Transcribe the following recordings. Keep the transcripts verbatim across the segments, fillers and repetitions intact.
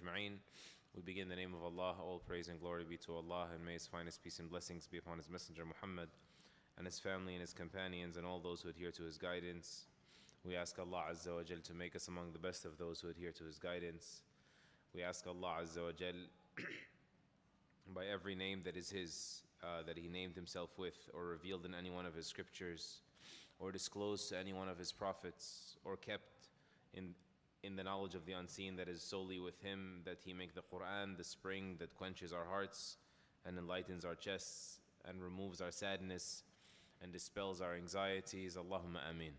أجمعين. We begin in the name of Allah. All praise and glory be to Allah, and may His finest peace and blessings be upon His Messenger Muhammad and his family and his companions and all those who adhere to his guidance. We ask Allah Azza wa Jal to make us among the best of those who adhere to his guidance. We ask Allah Azza wa Jal by every name that is his, uh, that he named himself with or revealed in any one of his scriptures or disclosed to any one of his prophets or kept in in the knowledge of the unseen that is solely with him, that he make the Quran the spring that quenches our hearts and enlightens our chests and removes our sadness and dispels our anxieties. Allahumma ameen.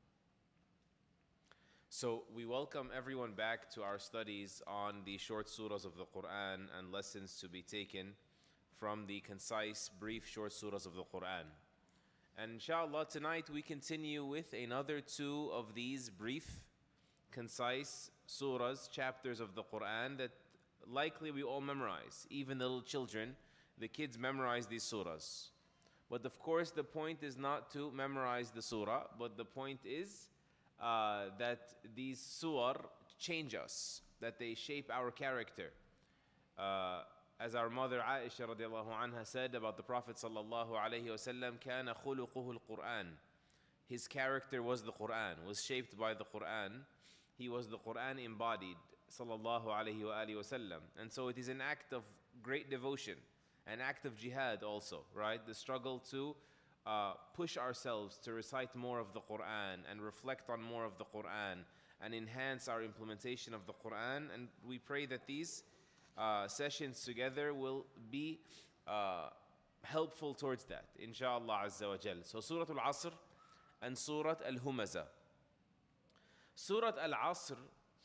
So we welcome everyone back to our studies on the short surahs of the Quran and lessons to be taken from the concise, brief, short surahs of the Quran. And inshallah, tonight we continue with another two of these brief, concise surahs, chapters of the Quran that likely we all memorize. Even the little children, the kids memorize these surahs. But of course, the point is not to memorize the surah, but the point is uh, that these surah change us, that they shape our character. Uh, as our mother Aisha radiallahu anha said about the Prophet sallallahu alayhi wasallam, كَانَ خُلُقُهُ الْقُرْآنِ. His character was the Quran, was shaped by the Quran. He was the Quran embodied, sallallahu alayhi wa alihi wasallam. And so it is an act of great devotion, an act of jihad also, right? The struggle to uh, push ourselves to recite more of the Quran and reflect on more of the Quran and enhance our implementation of the Quran. And we pray that these uh, sessions together will be uh, helpful towards that, inshallah azza wa jal. So Surah Al-Asr and Surah Al-Humaza. Surah Al-Asr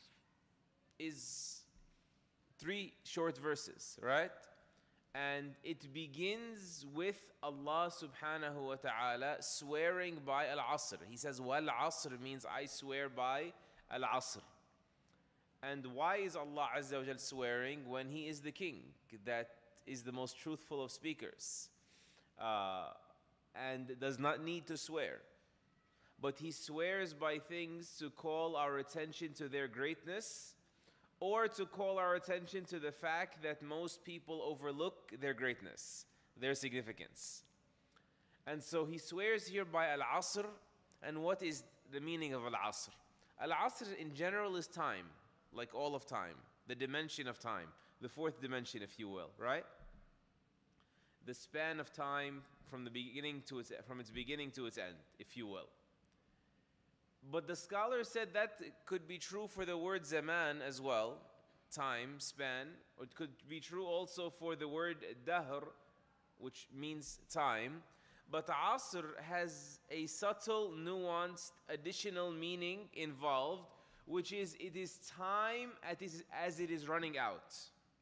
is three short verses, right? And it begins with Allah subhanahu wa ta'ala swearing by Al-Asr. He says, Wal-Asr means I swear by Al-Asr. And why is Allah Azza wa Jal swearing when He is the King, that is the most truthful of speakers, uh, and does not need to swear? But He swears by things to call our attention to their greatness, or to call our attention to the fact that most people overlook their greatness, their significance. And so he swears here by Al-Asr. And what is the meaning of Al-Asr? Al-Asr in general is time, like all of time, the dimension of time, the fourth dimension, if you will, right? The span of time from the beginning to its from its beginning to its end, if you will. But the scholar said that could be true for the word zaman as well, time, span. Or it could be true also for the word dahr, which means time. But asr has a subtle, nuanced, additional meaning involved, which is it is time as it is running out.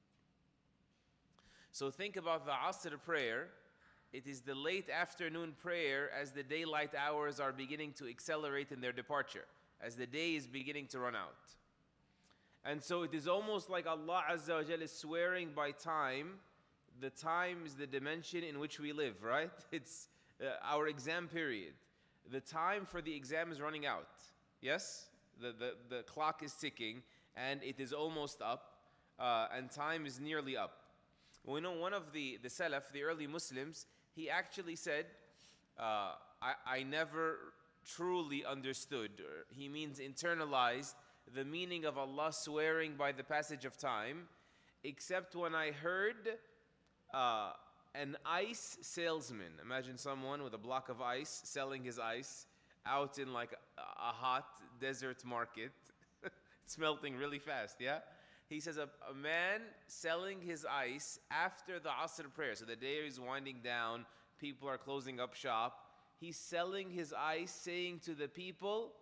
So think about the asr prayer. It is the late afternoon prayer as the daylight hours are beginning to accelerate in their departure, as the day is beginning to run out. And so it is almost like Allah Azza wa Jalla is swearing by time. The time is the dimension in which we live, right? It's uh, our exam period. The time for the exam is running out. Yes? The, the, the clock is ticking and it is almost up, uh, and time is nearly up. We know one of the, the Salaf, the early Muslims, he actually said, uh, I, I never truly understood, or he means internalized, the meaning of Allah swearing by the passage of time, except when I heard uh, an ice salesman. Imagine someone with a block of ice selling his ice out in like a, a hot desert market. It's melting really fast, yeah? He says a, a man selling his ice after the Asr prayer. So the day is winding down, people are closing up shop. He's selling his ice, saying to the people,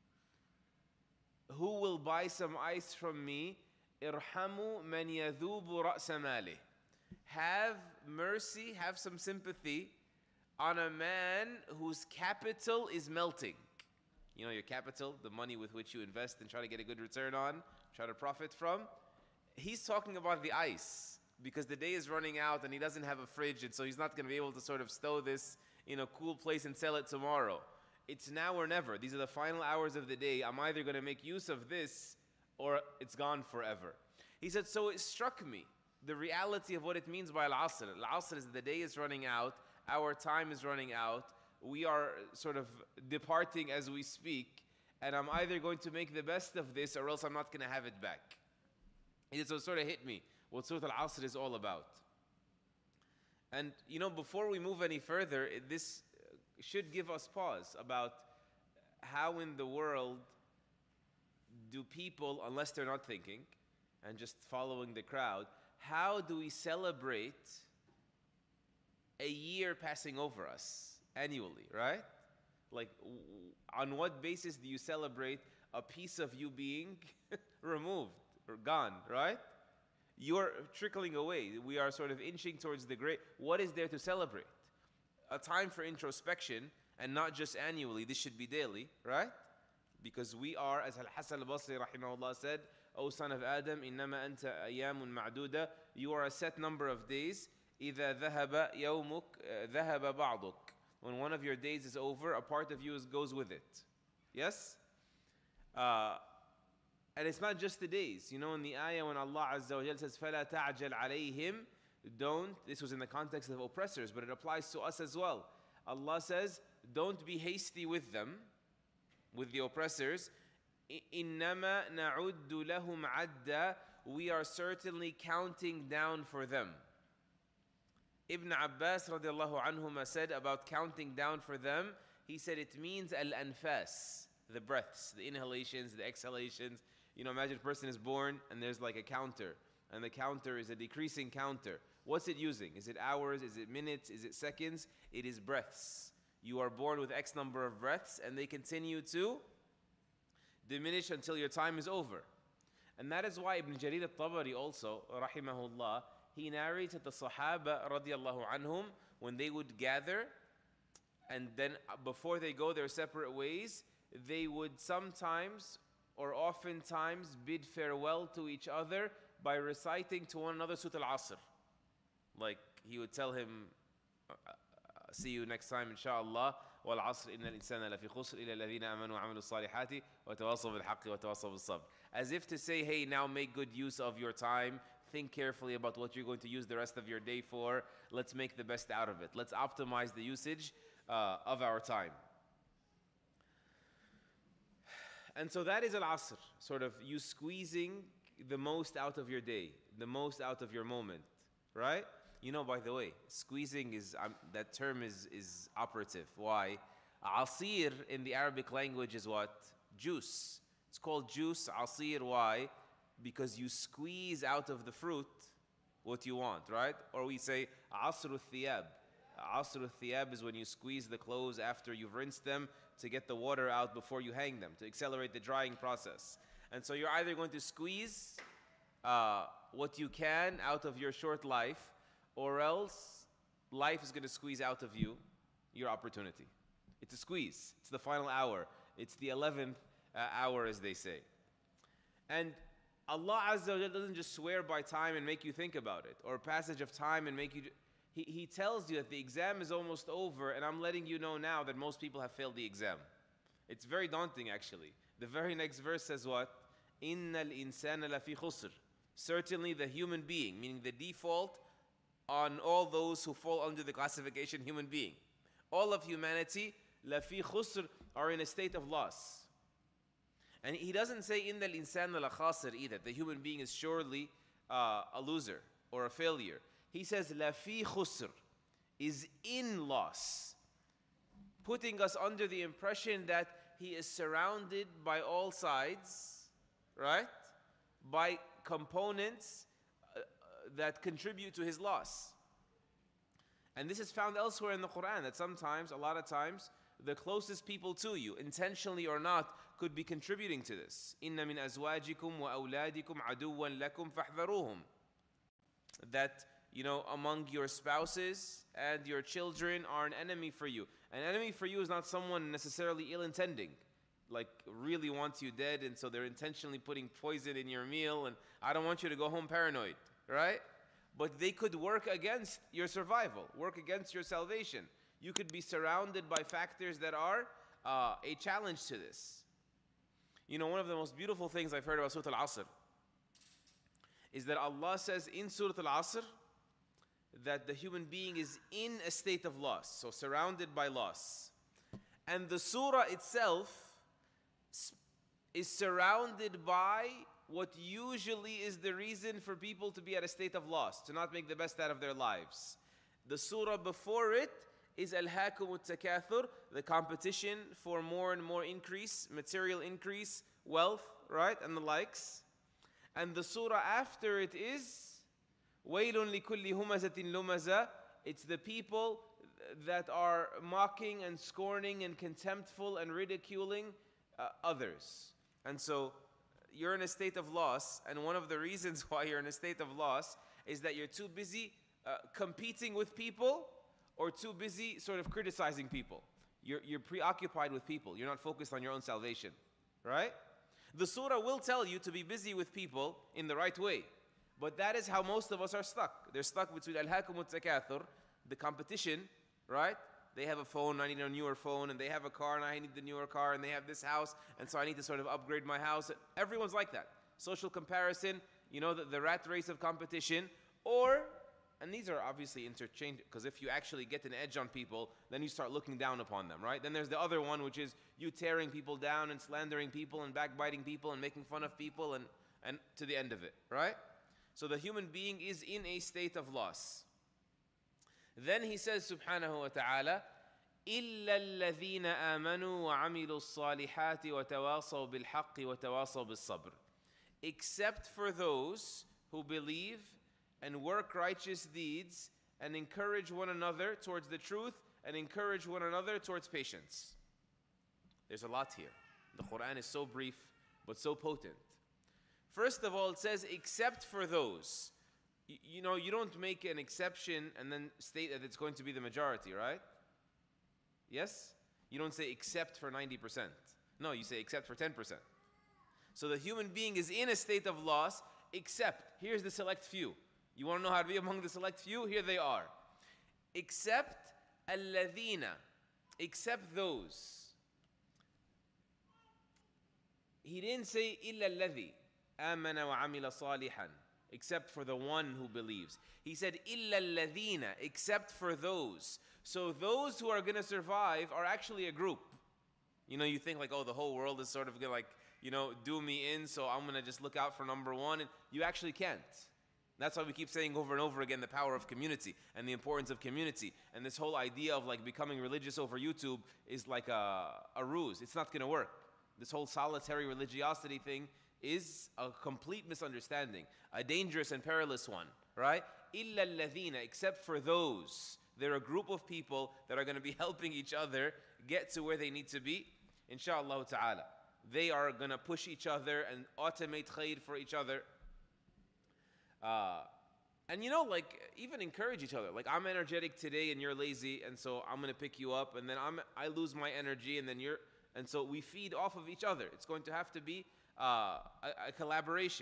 who will buy some ice from me? Irhamu man yadhubu ra'sa malih. Have mercy, have some sympathy on a man whose capital is melting. You know, your capital, the money with which you invest and try to get a good return on, try to profit from. He's talking about the ice because the day is running out and he doesn't have a fridge, and so he's not going to be able to sort of stow this in a cool place and sell it tomorrow. It's now or never. These are the final hours of the day. I'm either going to make use of this or it's gone forever. He said, so it struck me, the reality of what it means by Al-Asr. Al-Asr is the day is running out, our time is running out, we are sort of departing as we speak, and I'm either going to make the best of this or else I'm not going to have it back. It so sort of hit me what Surah Al-Asr is all about. And you know, before we move any further, it, this should give us pause about how in the world do people, unless they're not thinking and just following the crowd, how do we celebrate a year passing over us annually, right? Like, w- on what basis do you celebrate a piece of you being removed or gone, right? You're trickling away. We are sort of inching towards the great. What is there to celebrate? A time for introspection, and not just annually. This should be daily, right? Because we are, as Al-Hasan al-Basri rahimahullah said, O son of Adam, innama anta ayyamun ma'duda. You are a set number of days. إذا ذهب يومك ذهب بعضك. When one of your days is over, a part of you is, goes with it. Yes? Uh, and it's not just the days. You know, in the ayah when Allah Azza wa Jal says, فَلَا تَعْجَلْ عَلَيْهِمْ, don't, this was in the context of oppressors, but it applies to us as well. Allah says, don't be hasty with them, with the oppressors. إِنَّمَا نَعُدُّ لَهُمْ عَدًّا. We are certainly counting down for them. Ibn Abbas radiallahu anhuma said about counting down for them, he said it means al-anfas, the breaths, the inhalations, the exhalations. You know, imagine a person is born and there's like a counter, and the counter is a decreasing counter. What's it using? Is it hours? Is it minutes? Is it seconds? It is breaths. You are born with X number of breaths, and they continue to diminish until your time is over. And that is why Ibn Jarir al-Tabari also, rahimahullah, he narrates that the Sahaba radiallahu anhum, when they would gather, and then before they go their separate ways, they would sometimes or oftentimes bid farewell to each other by reciting to one another Surah Al-Asr. Like he would tell him, see you next time inshallah. وَالْعَصْرِ إِنَّ الْإِنسَانَ لَفِي خُسْرٍ إِلَّا الَّذِينَ آمَنُوا وَعَمِلُوا الصَّالِحَاتِ وَتَوَاصَوْا بِالْحَقِّ وَتَوَاصَوْا بِالصَّبْرِ. As if to say, hey, now make good use of your time. Think carefully about what you're going to use the rest of your day for. Let's make the best out of it. Let's optimize the usage uh, of our time. And so that is Al-Asr, sort of you squeezing the most out of your day, the most out of your moment, right? You know, by the way, squeezing is, um, that term is, is operative. Why? Asir in the Arabic language is what? Juice. It's called juice, asir. Why? Because you squeeze out of the fruit what you want, right? Or we say, asru thiyab. Asru thiyab is when you squeeze the clothes after you've rinsed them to get the water out before you hang them, to accelerate the drying process. And so you're either going to squeeze uh, what you can out of your short life, or else life is going to squeeze out of you your opportunity. It's a squeeze. It's the final hour. It's the eleventh uh, hour, as they say. And Allah Azza wa Jalla doesn't just swear by time and make you think about it, or passage of time and make you... He, he tells you that the exam is almost over, and I'm letting you know now that most people have failed the exam. It's very daunting, actually. The very next verse says what? إِنَّ الْإِنسَانَ لَفِي خُسْرٍ. Certainly the human being, meaning the default on all those who fall under the classification human being. All of humanity, لَفِي خُسْرٍ, are in a state of loss. And he doesn't say إِنَّ الْإِنسَانَ لَخَاسِرٍ either. The human being is surely uh, a loser or a failure. He says لَفِي خُسْرٍ, is in loss, putting us under the impression that he is surrounded by all sides, right? By components uh, that contribute to his loss. And this is found elsewhere in the Quran, that sometimes, a lot of times, the closest people to you, intentionally or not, could be contributing to this. إِنَّ مِنْ أَزْوَاجِكُمْ وَأَوْلَادِكُمْ عَدُوًّا لَكُمْ فَاحْذَرُوهُمْ. That, you know, among your spouses and your children are an enemy for you. An enemy for you is not someone necessarily ill-intending, like really wants you dead, and so they're intentionally putting poison in your meal, and I don't want you to go home paranoid, right? But they could work against your survival, work against your salvation. You could be surrounded by factors that are uh, a challenge to this. You know, one of the most beautiful things I've heard about Surah Al-Asr is that Allah says in Surah Al-Asr that the human being is in a state of loss, so surrounded by loss. And the surah itself is surrounded by what usually is the reason for people to be at a state of loss, to not make the best out of their lives. The surah before it is Al-Hakum Al-Takathur, the competition for more and more increase, material increase, wealth, right, and the likes. And the surah after it is Waylun likulli humazatin lumaza. It's the people that are mocking and scorning and contemptful and ridiculing uh, others. And so you're in a state of loss, and one of the reasons why you're in a state of loss is that you're too busy uh, competing with people or too busy sort of criticizing people. You're, you're preoccupied with people. You're not focused on your own salvation, right? The surah will tell you to be busy with people in the right way. But that is how most of us are stuck. They're stuck between Al-Hakum Al-Takathur, the competition, right? They have a phone, I need a newer phone, and they have a car, and I need the newer car, and they have this house, and so I need to sort of upgrade my house. Everyone's like that. Social comparison, you know, the, the rat race of competition, or, and these are obviously interchanged, because if you actually get an edge on people, then you start looking down upon them, right? Then there's the other one, which is you tearing people down and slandering people and backbiting people and making fun of people and, and to the end of it, right? So the human being is in a state of loss. Then he says, subhanahu wa ta'ala, إِلَّا الَّذِينَ آمَنُوا وَعَمِلُوا الصَّالِحَاتِ وَتَوَاصَوْا بِالْحَقِّ وَتَوَاصَوْا بِالصَّبْرِ. Except for those who believe and work righteous deeds and encourage one another towards the truth and encourage one another towards patience. There's a lot here. The Quran is so brief but so potent. First of all, it says, except for those. You, you know, you don't make an exception and then state that it's going to be the majority, right? Yes? You don't say except for ninety percent. No, you say except for ten percent. So the human being is in a state of loss, except, here's the select few. You want to know how to be among the select few? Here they are. Except alladhina, except those. He didn't say illa alladhi. آمَنَ وَعَمِلَ صَالِحًا, except for the one who believes. He said, إِلَّا الَّذِينَ, except for those. So those who are going to survive are actually a group. You know, you think like, oh, the whole world is sort of going to like, you know, do me in, so I'm going to just look out for number one. And you actually can't. That's why we keep saying over and over again the power of community and the importance of community. And this whole idea of like becoming religious over YouTube is like a, a ruse. It's not going to work. This whole solitary religiosity thing is a complete misunderstanding, a dangerous and perilous one, right? إِلَّا الَّذِينَ, except for those. They're a group of people that are going to be helping each other get to where they need to be, inshaAllah ta'ala. They are going to push each other and automate khair for each other. Uh, and you know, like, even encourage each other. Like, I'm energetic today and you're lazy, and so I'm going to pick you up, and then I'm, I lose my energy, and then you're, and so we feed off of each other. It's going to have to be Uh, a, a collaboration.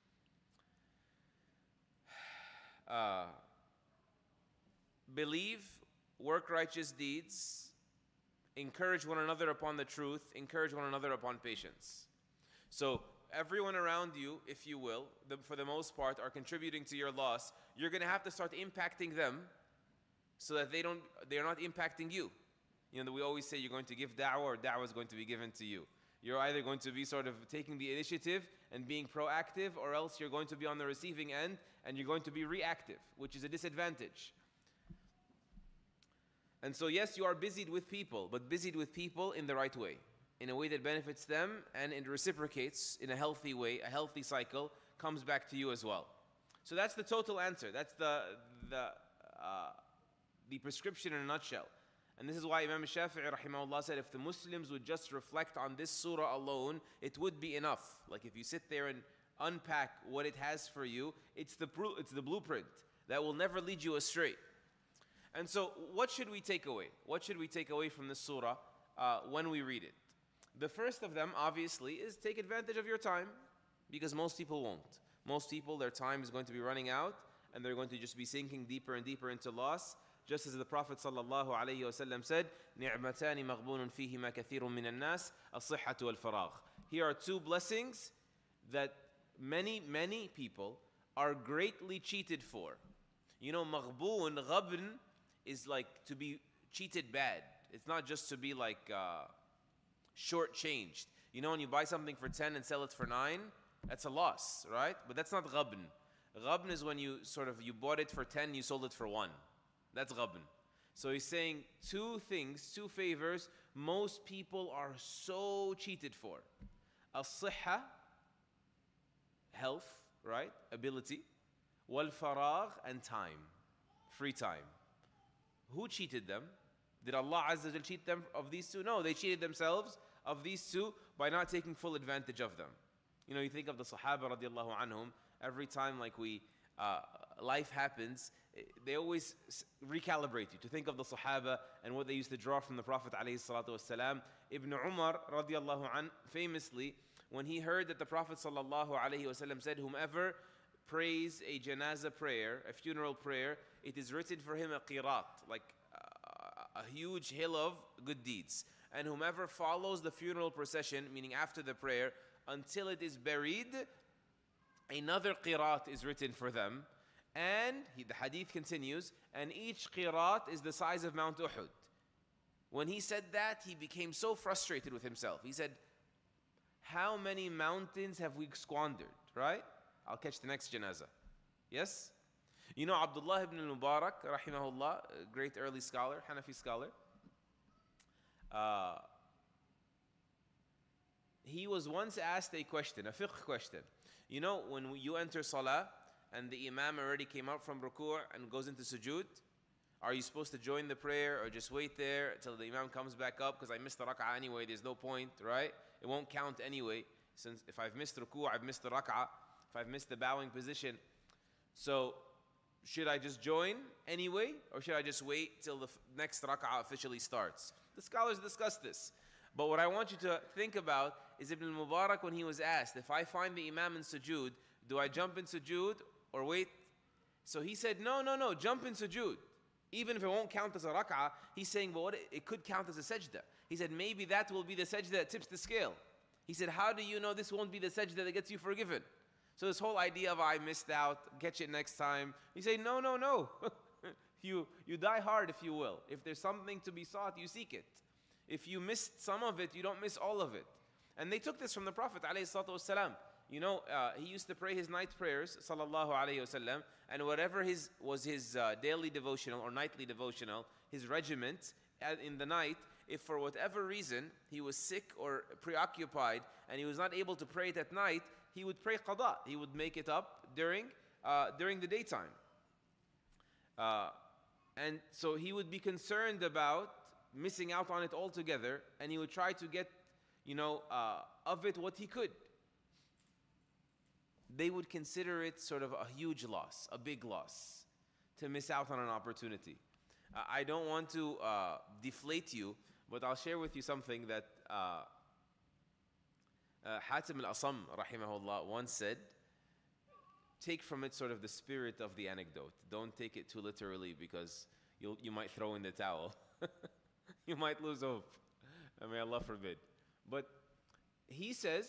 Uh, believe, work righteous deeds, encourage one another upon the truth, encourage one another upon patience. So everyone around you, if you will, the, for the most part, are contributing to your loss. You're going to have to start impacting them so that they don't, they're not impacting you. You know, we always say you're going to give da'wah, or da'wah is going to be given to you. You're either going to be sort of taking the initiative and being proactive, or else you're going to be on the receiving end and you're going to be reactive, which is a disadvantage. And so yes, you are busied with people, but busied with people in the right way, in a way that benefits them and it reciprocates in a healthy way, a healthy cycle comes back to you as well. So that's the total answer. That's the, the, uh, the prescription in a nutshell. And this is why Imam Shafi'i rahimahullah said, if the Muslims would just reflect on this surah alone, it would be enough. Like if you sit there and unpack what it has for you, it's the, it's the blueprint that will never lead you astray. And so what should we take away? What should we take away from this surah uh, when we read it? The first of them, obviously, is take advantage of your time, because most people won't. Most people, their time is going to be running out, and they're going to just be sinking deeper and deeper into loss. Just as the Prophet sallallahu alayhi wasallam said, نِعْمَتَانِ مَغْبُونٌ فِيهِمَا كَثِيرٌ مِّنَ النَّاسِ الصِّحَّةُ وَالْفَرَاغُ. Here are two blessings that many, many people are greatly cheated for. You know, maghboon, ghabn, is like to be cheated bad. It's not just to be like uh, shortchanged. You know, when you buy something for ten and sell it for nine, that's a loss, right? But that's not ghabn. Ghabn is when you sort of, you bought it for ten, you sold it for one. That's ghabn. So he's saying two things, two favors, most people are so cheated for. As-sihha, health, right? Ability. Wal-faragh, and time. Free time. Who cheated them? Did Allah Azza wa Jal cheat them of these two? No, they cheated themselves of these two by not taking full advantage of them. You know, you think of the Sahaba radiallahu anhum, every time like we, uh, life happens, they always recalibrate you to think of the Sahaba and what they used to draw from the Prophet alayhi salatu wasalam. Ibn Umar radiallahu anh, famously, when he heard that the Prophet sallallahu alayhi wasallam said, whomever prays a janazah prayer, a funeral prayer, it is written for him a qirat, like uh, a huge hill of good deeds. And whomever follows the funeral procession, meaning after the prayer, until it is buried, another qirat is written for them. And he, the hadith continues, and each qirat is the size of Mount Uhud. When he said that, he became so frustrated with himself. He said, how many mountains have we squandered, right? I'll catch the next janazah. Yes? You know Abdullah ibn al-Mubarak, rahimahullah, a great early scholar, Hanafi scholar. Uh, he was once asked a question, a fiqh question. You know, when you enter salah and the imam already came out from ruku' and goes into sujood, are you supposed to join the prayer or just wait there until the imam comes back up? Because I missed the rak'ah anyway, there's no point, right? It won't count anyway. Since if I've missed ruku', I've missed the rak'ah. If I've missed the bowing position. So, should I just join anyway? Or should I just wait till the next rak'ah officially starts? The scholars discuss this. But what I want you to think about is Ibn al-Mubarak, when he was asked, if I find the imam in sujood, do I jump in sujood or wait? So he said, no, no, no, jump in sujood. Even if it won't count as a rak'ah, he's saying, but what, it could count as a sajda. He said, maybe that will be the sajda that tips the scale. He said, how do you know this won't be the sajda that gets you forgiven? So this whole idea of I missed out, catch it next time. You say, no, no, no. you, you die hard, if you will. If there's something to be sought, you seek it. If you missed some of it, you don't miss all of it. And they took this from the Prophet ﷺ. You know, uh, he used to pray his night prayers, sallallahu alayhi wasallam, and whatever his was his uh, daily devotional or nightly devotional, his regiment in the night, if for whatever reason he was sick or preoccupied and he was not able to pray it at night, he would pray qada. He would make it up during uh, during the daytime. Uh, and so he would be concerned about missing out on it altogether, and he would try to get, you know, uh, of it what he could. They would consider it sort of a huge loss, a big loss, to miss out on an opportunity. Uh, I don't want to uh, deflate you, but I'll share with you something that uh, uh, Hatim al-Asam, rahimahullah, once said. Take from it sort of the spirit of the anecdote. Don't take it too literally, because you'll, you might throw in the towel. You might lose hope. I mean, Allah forbid. But he says,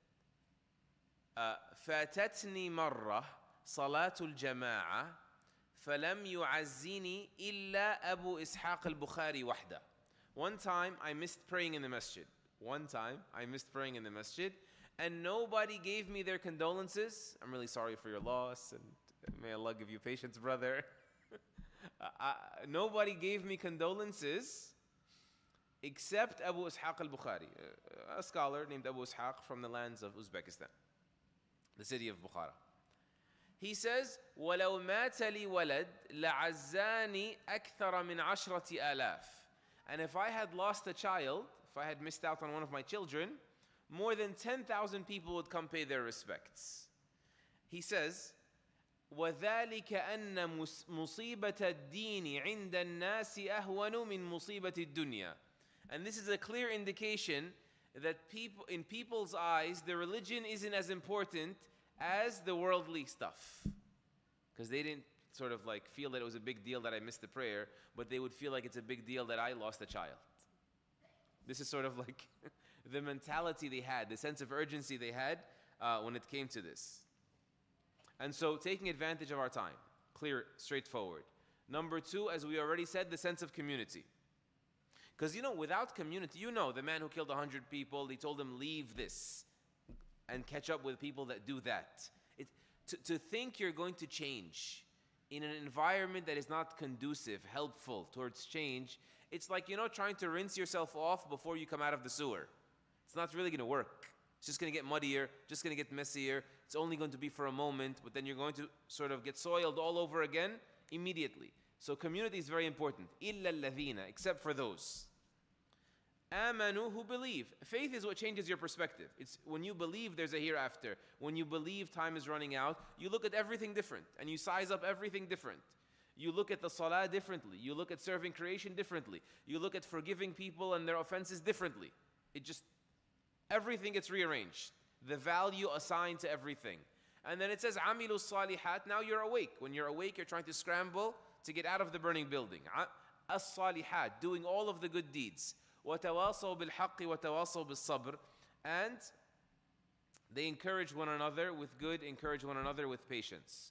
فاتتني مرة صلاة الجماعة فلم يعزني إلا أبو إسحاق البخاري وحده. One time I missed praying in the masjid. One time I missed praying in the masjid, and nobody gave me their condolences. I'm really sorry for your loss, and may Allah give you patience, brother. uh, uh, nobody gave me condolences except Abu Ishaq al-Bukhari, a scholar named Abu Ishaq from the lands of Uzbekistan, the city of Bukhara. He says, وَلَوْ مَاتَ لِي وَلَدْ لَعَزَّانِي أَكْثَرَ مِنْ عَشْرَةِ آلَافٍ. And if I had lost a child, if I had missed out on one of my children, more than ten thousand people would come pay their respects. He says, وَذَلِكَ أَنَّ مُصِيبَةَ الدِّينِ عِنْدَ النَّاسِ أَهْوَنُ مِنْ مُصِيبَةِ الدُّنْيَا. And this is a clear indication that people, in people's eyes, the religion isn't as important as the worldly stuff. Because they didn't sort of like feel that it was a big deal that I missed the prayer, but they would feel like it's a big deal that I lost a child. This is sort of like the mentality they had, the sense of urgency they had uh, when it came to this. And so taking advantage of our time, clear, straightforward. Number two, as we already said, the sense of community. Because you know, without community, you know, the man who killed a hundred people, he told them, leave this and catch up with people that do that. It, to, to think you're going to change in an environment that is not conducive, helpful towards change, it's like, you know, trying to rinse yourself off before you come out of the sewer. It's not really going to work. It's just going to get muddier, just going to get messier. It's only going to be for a moment, but then you're going to sort of get soiled all over again immediately. So community is very important. إِلَّا الَّذِينَ, except for those. آمَنُوا, who believe. Faith is what changes your perspective. It's when you believe there's a hereafter. When you believe time is running out, you look at everything different and you size up everything different. You look at the salah differently. You look at serving creation differently. You look at forgiving people and their offenses differently. It just, everything gets rearranged. The value assigned to everything. And then it says, عَمِلُوا الصَّالِحَاتِ. Now you're awake. When you're awake, you're trying to scramble to get out of the burning building. As-salihat, doing all of the good deeds. وَتَوَاصَوْا بِالْحَقِّ وَتَوَاصَوْا بِالصَّبْرِ. And they encourage one another with good, encourage one another with patience.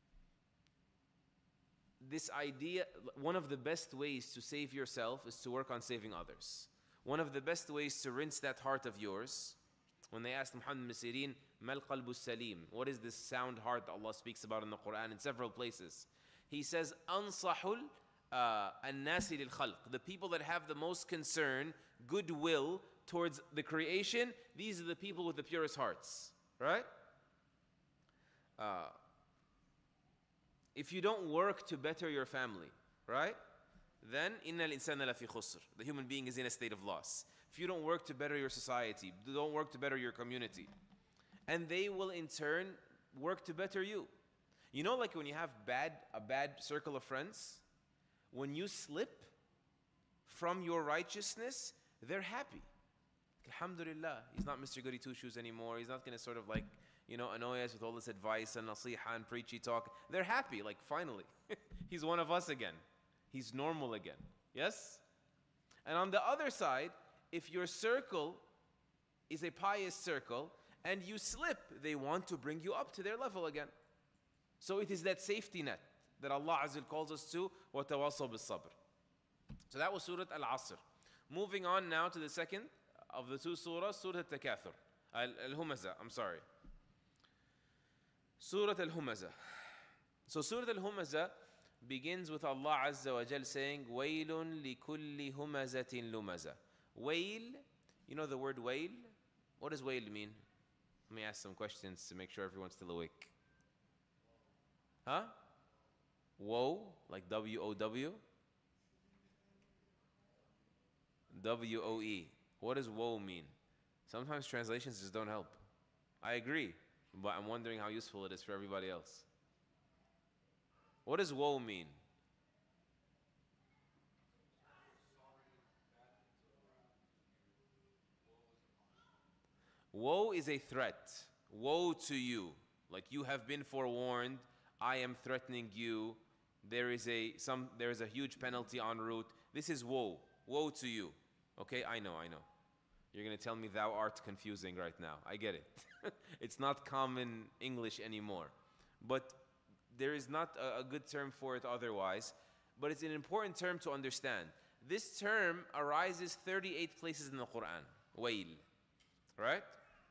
This idea, one of the best ways to save yourself is to work on saving others. One of the best ways to rinse that heart of yours, when they asked Muhammad ibn Sirin, Mal qalbu salim, what is this sound heart that Allah speaks about in the Quran in several places? He says, Ansahul an-nasi lil khalq, the people that have the most concern, goodwill towards the creation, these are the people with the purest hearts, right? Uh, if you don't work to better your family, right? Then inna al-insana lafi khusr, the human being is in a state of loss. If you don't work to better your society, don't work to better your community, and they will in turn work to better you. You know, like when you have bad a bad circle of friends, when you slip from your righteousness, they're happy. Alhamdulillah, he's not Mister Goody Two Shoes anymore. He's not going to sort of like, you know, annoy us with all this advice and nasiha and preachy talk. They're happy, like finally, he's one of us again. He's normal again. Yes? And on the other side, if your circle is a pious circle and you slip, they want to bring you up to their level again. So it is that safety net that Allah Azza wa Jalla calls us to, وَتَوَاصَوْا بِالصَّبْرِ. So that was Surah Al-Asr. Moving on now to the second of the two surahs, Surah Al-Takathur. Al-Humazah, I'm sorry. Surah Al-Humazah. So Surah Al-Humazah begins with Allah Azza wa Jal saying, وَيْلٌ لِكُلِّ هُمَزَةٍ لُمَزَةٍ. Wail, you know the word wail? What does wail mean? Let me ask some questions to make sure everyone's still awake. Huh? Woe, like W O W? W O E. What does woe mean? Sometimes translations just don't help. I agree, but I'm wondering how useful it is for everybody else. What does woe mean? Woe is a threat. Woe to you. Like you have been forewarned. I am threatening you. There is a some there is a huge penalty en route. This is woe. Woe to you. Okay, I know, I know. You're going to tell me thou art confusing right now. I get it. It's not common English anymore. But there is not a, a good term for it otherwise. But it's an important term to understand. This term arises thirty-eight places in the Quran. Wail. Right?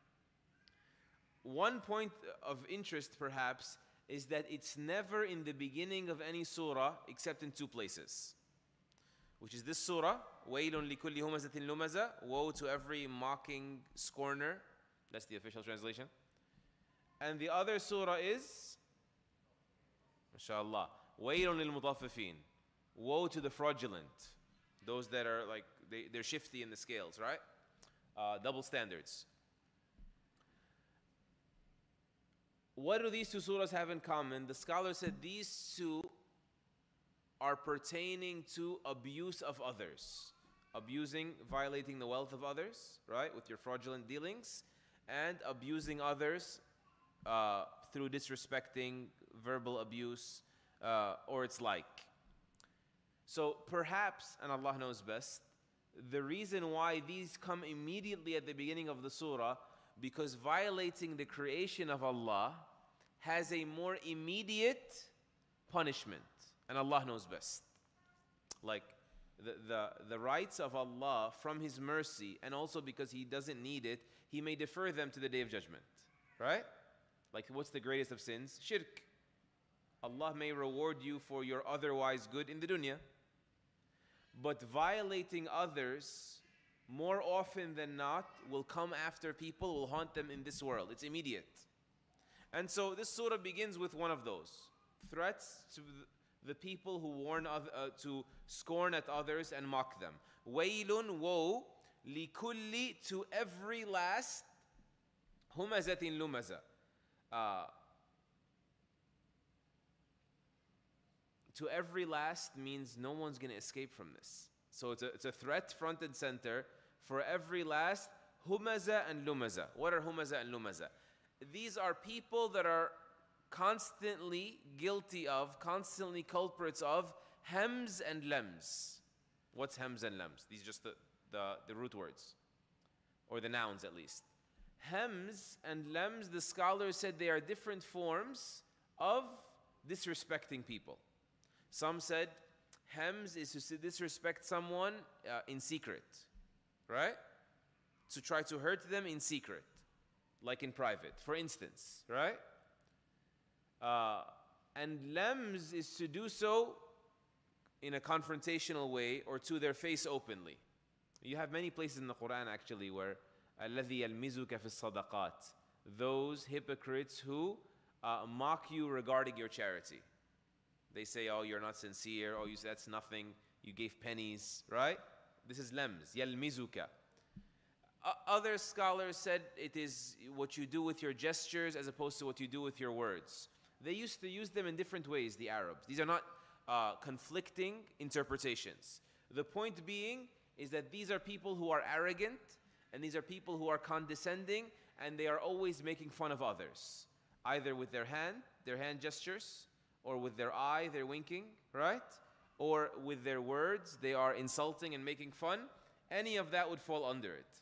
One point of interest perhaps is that it's never in the beginning of any surah except in two places. Which is this surah, وَيْلٌ لِكُلِّ هُمَزَةٍ لُمَزَةٍ, woe to every mocking scorner. That's the official translation. And the other surah is, MashaAllah, وَيْلٌ لِلْمُطَفِّفِينَ, woe to the fraudulent. Those that are like, they, they're shifty in the scales, right? Uh, double standards. What do these two surahs have in common? The scholar said these two are pertaining to abuse of others. Abusing, violating the wealth of others, right, with your fraudulent dealings, and abusing others uh, through disrespecting, verbal abuse, uh, or its like. So perhaps, and Allah knows best, the reason why these come immediately at the beginning of the surah, because violating the creation of Allah has a more immediate punishment. And Allah knows best. Like the, the, the rights of Allah from His mercy, and also because He doesn't need it, He may defer them to the Day of Judgment. Right? Like what's the greatest of sins? Shirk. Allah may reward you for your otherwise good in the dunya. But violating others, more often than not, will come after people, will haunt them in this world. It's immediate. And so this surah begins with one of those. Threats to the people who warn other, uh, to scorn at others and mock them. Waylun, woe, likulli, to every last, humazatin lumaza. Uh, to every last means no one's going to escape from this. So it's a, it's a threat front and center for every last humaza and lumaza. What are humaza and lumaza? These are people that are constantly guilty of, constantly culprits of hems and lems. What's hems and lems? These are just the, the, the root words, or the nouns at least. Hems and lems, the scholars said they are different forms of disrespecting people. Some said hems is to disrespect someone uh, in secret, right? To try to hurt them in secret, like in private, for instance, right? Uh, and lems is to do so in a confrontational way or to their face openly. You have many places in the Quran actually where الَّذِي يَلْمِزُكَ فِي الصَّدَقَاتِ, those hypocrites who uh, mock you regarding your charity. They say, oh, you're not sincere. Oh, you say that's nothing. You gave pennies, right? This is lems, يَلْمِزُكَ. Uh, other scholars said it is what you do with your gestures as opposed to what you do with your words. They used to use them in different ways, the Arabs. These are not uh, conflicting interpretations. The point being is that these are people who are arrogant, and these are people who are condescending, and they are always making fun of others, either with their hand, their hand gestures, or with their eye, they're winking, right? Or with their words, they are insulting and making fun. Any of that would fall under it.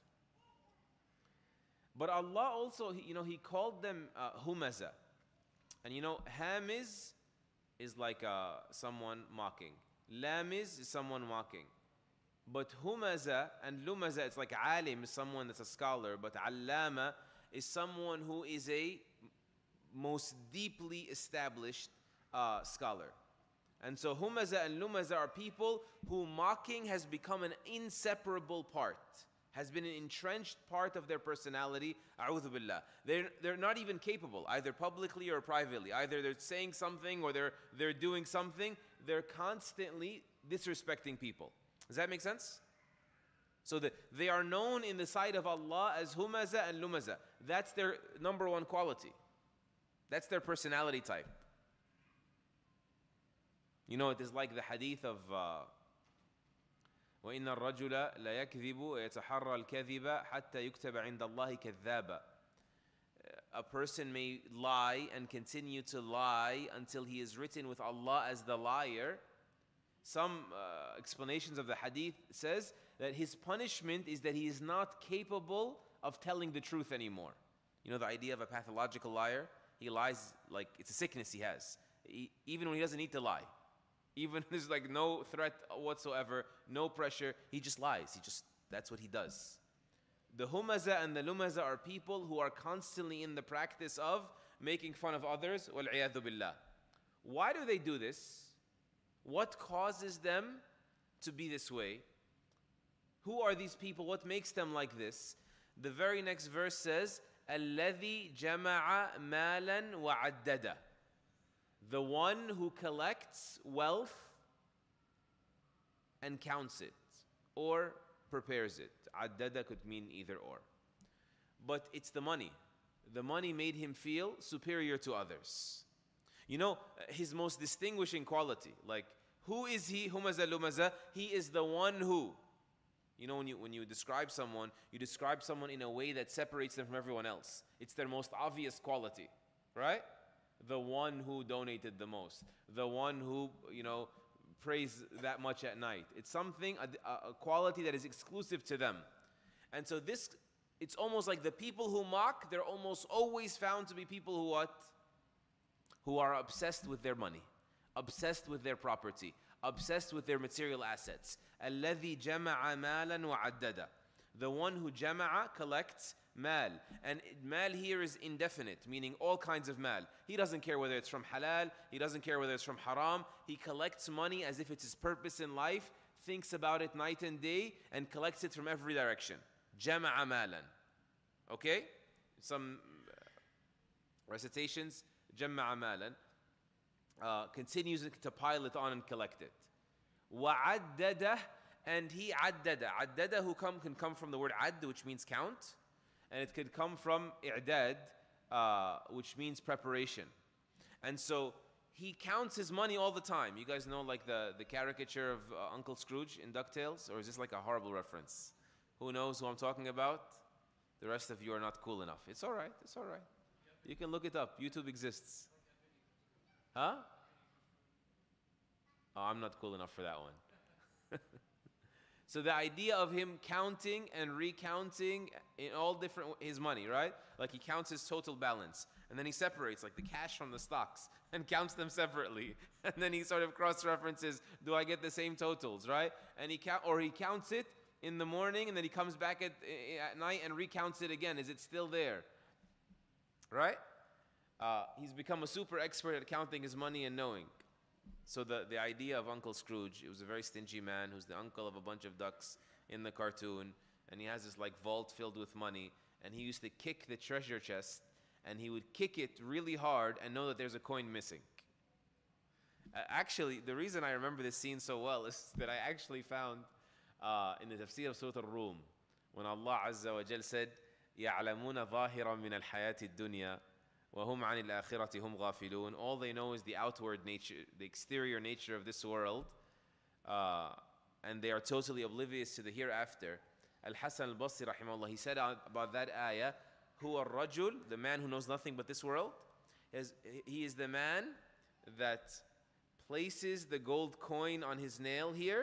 But Allah also, you know, He called them uh, humaza. And you know, hamiz is like uh, someone mocking. Lamiz is someone mocking. But humaza and lumaza, it's like alim is someone that's a scholar, but allama is someone who is a most deeply established uh, scholar. And so humaza and lumaza are people who mocking has become an inseparable part, has been an entrenched part of their personality. A'udhu billah. They're, they're not even capable, either publicly or privately. Either they're saying something or they're, they're doing something. They're constantly disrespecting people. Does that make sense? So the, they are known in the sight of Allah as humaza and lumaza. That's their number one quality. That's their personality type. You know, it is like the hadith of uh, وَإِنَّ الرَّجُلَ لَيَكْذِبُ وَيَتَحَرَّى الْكَذِبَ حَتَّى يُكْتَبَ عِنْدَ اللَّهِ كَذَّابًا. A person may lie and continue to lie until he is written with Allah as the liar. Some uh, explanations of the hadith says that his punishment is that he is not capable of telling the truth anymore. You know the idea of a pathological liar? He lies like it's a sickness he has. He, even when he doesn't need to lie. Even there's like no threat whatsoever, no pressure, he just lies. He just, that's what he does. The humaza and the lumaza are people who are constantly in the practice of making fun of others. وَالْعِيَاذُ بِاللَّهِ. Why do they do this? What causes them to be this way? Who are these people? What makes them like this? The very next verse says, الَّذِي جَمَعَ مَالًا وَعَدَّدَ. The one who collects wealth and counts it, or prepares it. Addada could mean either or. But it's the money. The money made him feel superior to others. You know, his most distinguishing quality, like, who is he? Humaza lumaza. He is the one who. You know, when you, when you describe someone, you describe someone in a way that separates them from everyone else. It's their most obvious quality, right? The one who donated the most. The one who, you know, prays that much at night. It's something, a, a quality that is exclusive to them. And so this, it's almost like the people who mock, they're almost always found to be people who what? who are obsessed with their money, obsessed with their property, obsessed with their material assets. الذي جمع مالا وعدده. The one who jama'a collects mal. And mal here is indefinite, meaning all kinds of mal. He doesn't care whether it's from halal, he doesn't care whether it's from haram. He collects money as if it's his purpose in life, thinks about it night and day, and collects it from every direction. Jama'a malan. Okay? Some recitations, jama'a malan. Uh, continues to pile it on and collect it. وَعَدَّدَهُ. And he addada. Addada who come can come from the word add, which means count, and it could come from i'dad, uh, which means preparation. And so he counts his money all the time. You guys know like the, the caricature of uh, Uncle Scrooge in DuckTales, or is this like a horrible reference? Who knows who I'm talking about? The rest of you are not cool enough. It's all right. It's all right. You can look it up. YouTube exists. Huh? Oh, I'm not cool enough for that one. So the idea of him counting and recounting in all different, his money, right? Like he counts his total balance. And then he separates like the cash from the stocks and counts them separately. And then he sort of cross-references, do I get the same totals, right? And he count, or he counts it in the morning and then he comes back at, at night and recounts it again. Is it still there? Right? Uh, he's become a super expert at counting his money and knowing. So the, the idea of Uncle Scrooge, it was a very stingy man who's the uncle of a bunch of ducks in the cartoon, and he has this like vault filled with money, and he used to kick the treasure chest, and he would kick it really hard and know that there's a coin missing. Uh, actually, the reason I remember this scene so well is that I actually found uh, in the tafsir of Surah Al-Rum, when Allah Azza wa Jal said, يَعْلَمُونَ ظَاهِرًا مِنَ الْحَيَاةِ الدُّنْيَا وَهُمْ عَنِ الْآخِرَةِ هُمْ غَافِلُونَ. All they know is the outward nature, the exterior nature of this world, uh, and they are totally oblivious to the hereafter. Al-Hasan al-Basri rahimahullah, he said about that ayah, هُوَ الرَّجُلُ, the man who knows nothing but this world, is, he is the man that places the gold coin on his nail here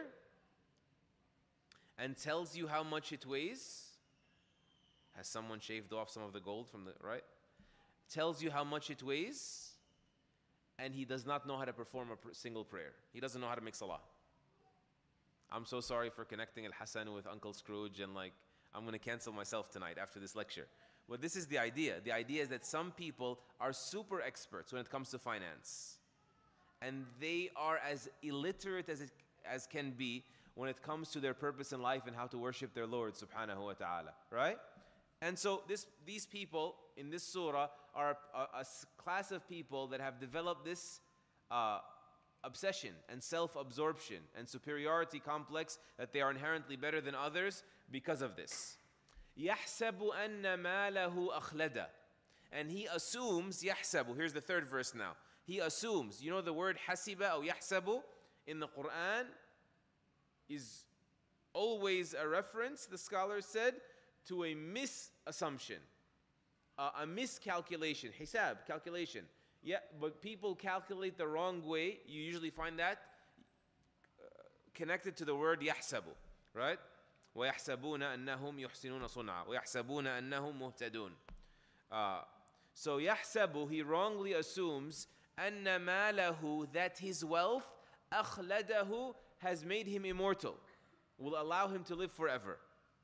and tells you how much it weighs. Has someone shaved off some of the gold from the, right? Tells you how much it weighs, and he does not know how to perform a pr- single prayer. He doesn't know how to make salah. I'm so sorry for connecting Al-Hasan with Uncle Scrooge, and like, I'm going to cancel myself tonight after this lecture. But this is the idea. The idea is that some people are super experts when it comes to finance, and they are as illiterate as it as can be when it comes to their purpose in life and how to worship their Lord subhanahu wa ta'ala, right? And so this, these people in this surah are a, a, a class of people that have developed this uh, obsession and self-absorption and superiority complex that they are inherently better than others because of this. يَحْسَبُ أَنَّ مَالَهُ أَخْلَدَ. And he assumes, يَحْسَبُ, here's the third verse now. He assumes, you know the word حَسِبَ or يَحْسَبُ in the Quran is always a reference, the scholars said, to a misassumption, uh, a miscalculation, hisab, calculation. Yeah, but people calculate the wrong way. You usually find that uh, connected to the word يحسب, right? وَيَحْسَبُونَ أَنَّهُمْ يُحْسِنُونَ صُنْعًا وَيَحْسَبُونَ أَنَّهُمْ مُهْتَدُونَ. Uh, so يحسب, he wrongly assumes أَنَّ مَالَهُ, that his wealth أَخْلَدَهُ, has made him immortal, will allow him to live forever.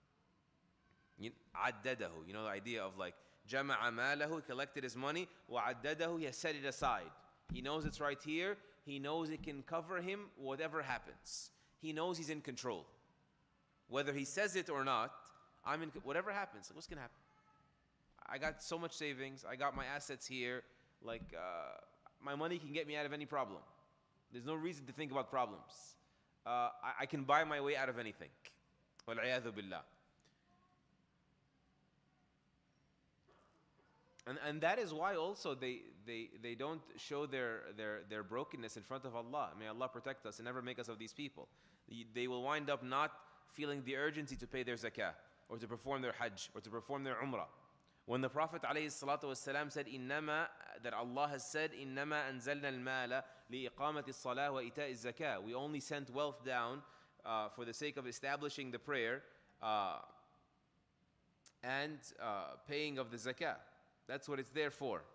عدده, you know the idea of like جمع ماله, he collected his money, وعدده, he has set it aside. He knows it's right here. He knows it can cover him whatever happens. He knows he's in control. Whether he says it or not, I'm in, whatever happens, what's gonna happen? I got so much savings, I got my assets here, like uh, my money can get me out of any problem. There's no reason to think about problems. Uh, I, I can buy my way out of anything. وَالْعِيَاذُ بِاللَّهِ. And and that is why also they, they, they don't show their, their, their brokenness in front of Allah. May Allah protect us and never make us of these people. They will wind up not feeling the urgency to pay their zakah, or to perform their hajj, or to perform their umrah. When the Prophet ﷺ said, إِنَّمَا, that Allah has said, إِنَّمَا أَنزَلْنَا الْمَالَ لِإِقَامَةِ الصَّلَاةِ وَإِيتَاءِ الزَّكَاةِ. We only sent wealth down uh, for the sake of establishing the prayer uh, and uh, paying of the zakah. That's what it's there for.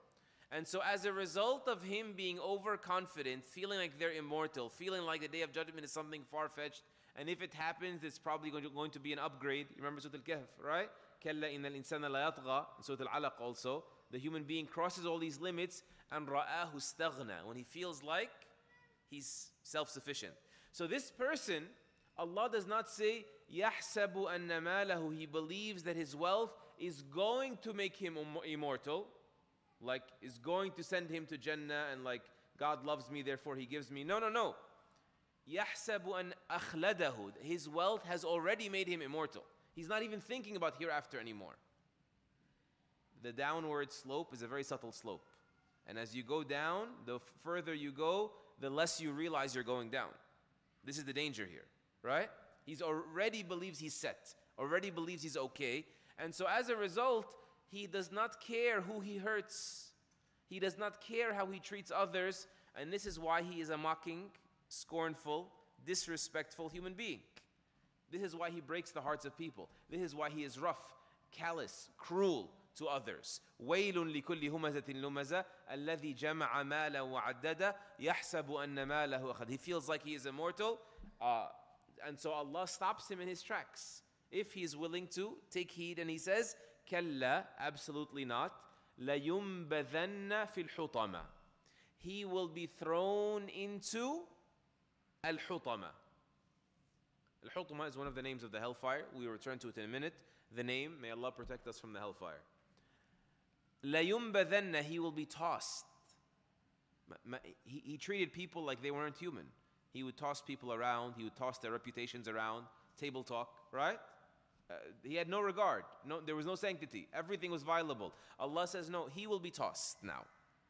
And so as a result of him being overconfident, feeling like they're immortal, feeling like the Day of Judgment is something far-fetched, and if it happens, it's probably going to, going to be an upgrade. You remember Surah Al-Kahf, right? كَلَّا إِنَّ الْإِنسَانَ لَا يَطْغَى, in Surah Al-Alaq also. The human being crosses all these limits, and رَآهُ اسْتَغْنَى, when he feels like he's self-sufficient. So this person, Allah does not say, يَحْسَبُ أَنَّ مَالَهُ, he believes that his wealth is going to make him immortal, like is going to send him to Jannah, and like God loves me, therefore he gives me. No, no, no. يَحْسَبُ أَنْ أَخْلَدَهُ, his wealth has already made him immortal. He's not even thinking about hereafter anymore. The downward slope is a very subtle slope. And as you go down, the further you go, the less you realize you're going down. This is the danger here, right? He's already believes he's set, already believes he's okay. And so as a result, he does not care who he hurts. He does not care how he treats others. And this is why he is a mocking, scornful, disrespectful human being. This is why he breaks the hearts of people. This is why he is rough, callous, cruel to others. وَيْلٌ لِكُلِّ هُمَزَةٍ لُمَزَةٍ الَّذِي جَمَعَ مَالًا وَعَدَّدَ يَحْسَبُ أَنَّ مَالَهُ أَخَذَ. He feels like he is immortal, uh, and so Allah stops him in his tracks. If he is willing to take heed, and he says, كَلَّا, absolutely not, لَيُنْبَذَنَّ فِي الْحُطَمَةِ. He will be thrown into al-hutama. Al-hutama is one of the names of the hellfire. We will return to it in a minute. The name, may Allah protect us from the hellfire. لَيُنْبَذَنَّ, he will be tossed. He, he treated people like they weren't human. He would toss people around. He would toss their reputations around. Table talk, right? Uh, he had no regard. No, there was no sanctity. Everything was violable. Allah says, no, he will be tossed now.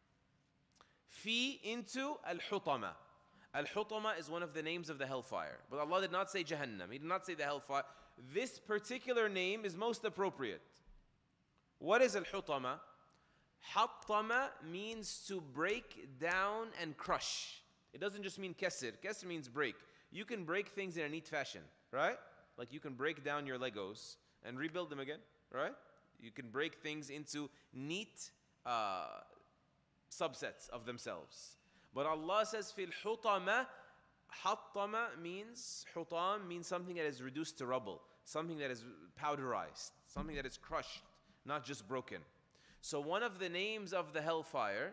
Fi, into al-hutama. Al-hutama is one of the names of the hellfire. But Allah did not say Jahannam. He did not say the hellfire. This particular name is most appropriate. What is al-hutama? Hattama means to break down and crush. It doesn't just mean kesir. Kesir means break. You can break things in a neat fashion, right? Like you can break down your Legos and rebuild them again, right? You can break things into neat uh, subsets of themselves. But Allah says, fil hutama, hattama means, hutam means something that is reduced to rubble, something that is powderized, something that is crushed, not just broken. So one of the names of the hellfire